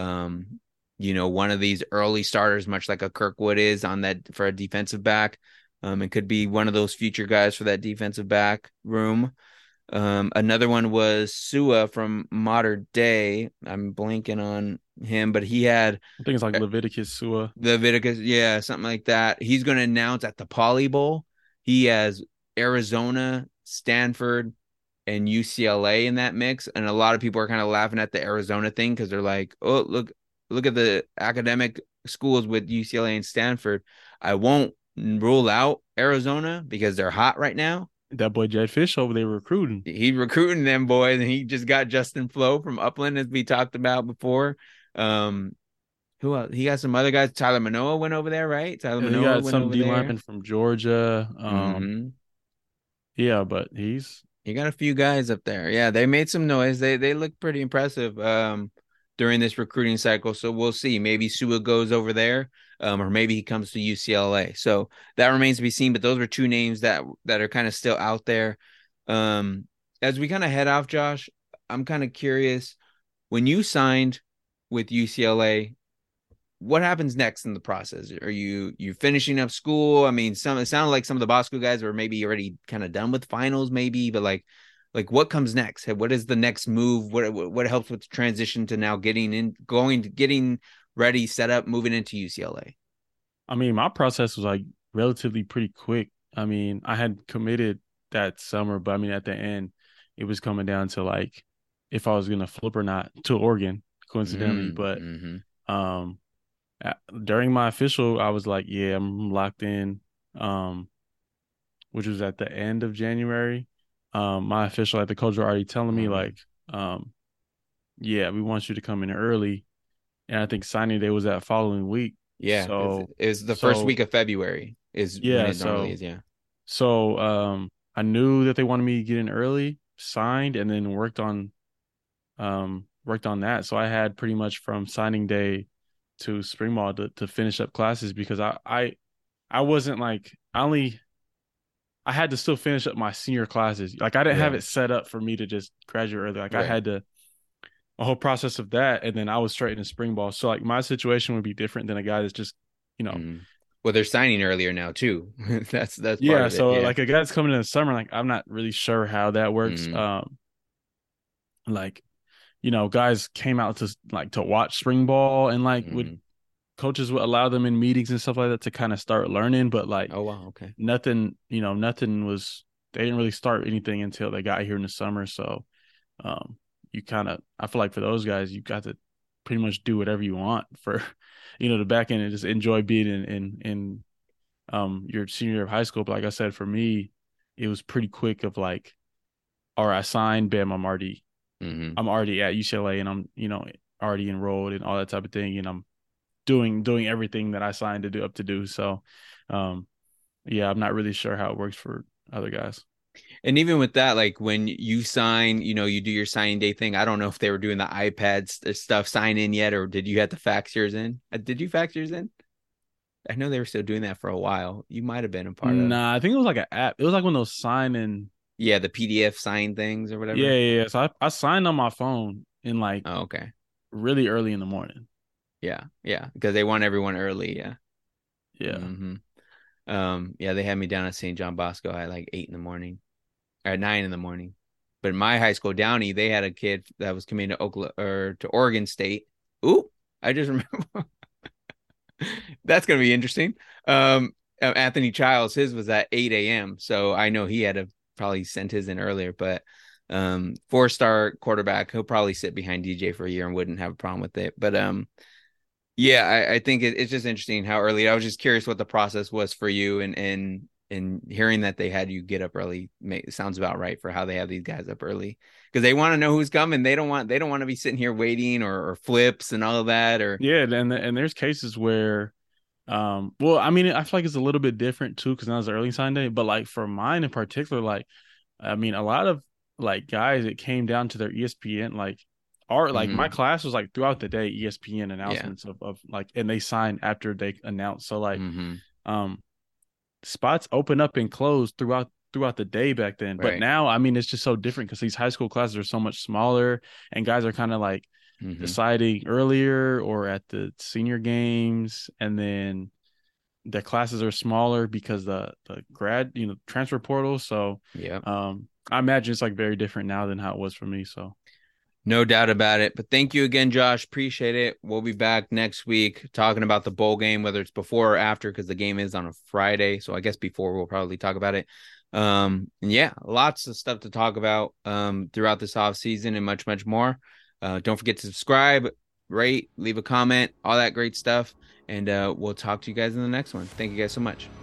um, you know, one of these early starters, much like a Kirkwood is on that for a defensive back. Um, it could be one of those future guys for that defensive back room. Um, another one was Sua from Modern Day. I'm blanking on him, but he had I think it's like uh, Leviticus Sua. the Leviticus, yeah, something like that. He's going to announce at the Poly Bowl. He has Arizona, Stanford, and U C L A in that mix, and a lot of people are kind of laughing at the Arizona thing because they're like, "Oh, look, look at the academic schools with U C L A and Stanford." I won't rule out Arizona because they're hot right now. That boy Jed Fish over there recruiting. He's recruiting them boys, and he just got Justin Flo from Upland, as we talked about before. Um, who else? He got some other guys. Tyler Manoa went over there, right? Tyler And he Manoa got went some over D there. lineman from Georgia. Um, Mm-hmm. yeah, but he's You got a few guys up there. Yeah, they made some noise. They they look pretty impressive um during this recruiting cycle. So we'll see. Maybe Sua goes over there, um, or maybe he comes to U C L A. So that remains to be seen. But those were two names that that are kind of still out there. Um, as we kind of head off, Josh, I'm kind of curious. When you signed with U C L A, what happens next in the process? Are you you finishing up school? I mean, some it sounded like some of the Bosco guys were maybe already kind of done with finals, maybe, but like like what comes next? What is the next move? What what, what helps with the transition to now getting in, going to getting ready, set up, moving into U C L A? I mean, my process was like relatively pretty quick. I mean, I had committed that summer, but I mean at the end it was coming down to like if I was gonna flip or not to Oregon, coincidentally. Mm, But mm-hmm. um a- during my official, I was like, yeah, I'm locked in. Um, which was at the end of January. Um, my official, like the coach, were already telling me Um, like, um, yeah, we want you to come in early, and I think signing day was that following week. yeah, it's, So, it's the first so week of February is when yeah, it normally so is. Yeah. so um, I knew that they wanted me to get in early, signed, and then worked on um worked on that. So I had pretty much from signing day to spring ball to, to finish up classes because I I I wasn't like I only I had to still finish up my senior classes. Like I didn't have Yeah. it set up for me to just graduate early. Like I Right. had to a whole process of that, and then I was straight into spring ball. So like my situation would be different than a guy that's just, you know, Mm. Well, they're signing earlier now too. that's that's part yeah. of it. So Yeah. like a guy that's coming in the summer, like I'm not really sure how that works. Mm-hmm. Um, like you know, guys came out to like to watch spring ball and like would Mm-hmm. coaches would allow them in meetings and stuff like that to kind of start learning, but like Oh wow. Okay. nothing, you know, nothing was they didn't really start anything until they got here in the summer. So um you kind of I feel like for those guys you got to pretty much do whatever you want for you know the back end and just enjoy being in in in um your senior year of high school. But like I said, for me, it was pretty quick of like, all right, I signed, bam, I'm already Mm-hmm. I'm already at U C L A and I'm, you know, already enrolled and all that type of thing. And I'm doing doing everything that I signed to do up to do. So um yeah, I'm not really sure how it works for other guys. And even with that, like when you sign, you know, you do your signing day thing. I don't know if they were doing the iPads uh, stuff sign in yet, or did you have to fax yours in? Uh, did you fax yours in? I know they were still doing that for a while. You might have been a part of, Nah, I think it was like an app. It was like one of those sign in. yeah, the P D F sign things or Yeah, whatever. yeah, yeah. So I, I signed on my phone in like Oh, okay. really early in the morning. Yeah, yeah, because they want everyone early. Yeah. Yeah. Hmm. Um, yeah, they had me down at Saint John Bosco at like eight in the morning or at nine in the morning. But in my high school, Downey, they had a kid that was coming to Oklahoma or to Oregon State. Ooh, I just remember that's gonna be interesting. Um, uh, Anthony Childs, his was at eight a m. So I know he had to probably sent his in earlier, but um, four star quarterback, he'll probably sit behind D J for a year and wouldn't have a problem with it. But um, yeah, I, I think it, it's just interesting how early. I was just curious what the process was for you, and and and hearing that they had you get up early may, sounds about right for how they have these guys up early because they want to know who's coming. They don't want they don't want to be sitting here waiting or, or flips and all of that. Or Yeah, and and there's cases where, um, well, I mean, I feel like it's a little bit different too because now it's early sign day. But like for mine in particular, like, I mean, a lot of like guys, it came down to their E S P N, like, our like my mm-hmm. class was like throughout the day E S P N Yeah, announcements of of like, and they signed after they announced. So like, mm-hmm. um, spots open up and close throughout throughout the day back then. But Right. now, I mean, it's just so different because these high school classes are so much smaller, and guys are kind of like Mm-hmm. deciding earlier or at the senior games, and then the classes are smaller because the the grad, you know, transfer portal. So, Yeah. um, I imagine it's like very different now than how it was for me. So, No doubt about it. But thank you again, Josh. Appreciate it. We'll be back next week talking about the bowl game, whether it's before or after, because the game is on a Friday. So I guess before we'll probably talk about it. Um, and yeah, lots of stuff to talk about um, throughout this off season and much, much more. Uh, don't forget to subscribe, rate, leave a comment, all that great stuff. And uh, we'll talk to you guys in the next one. Thank you guys so much.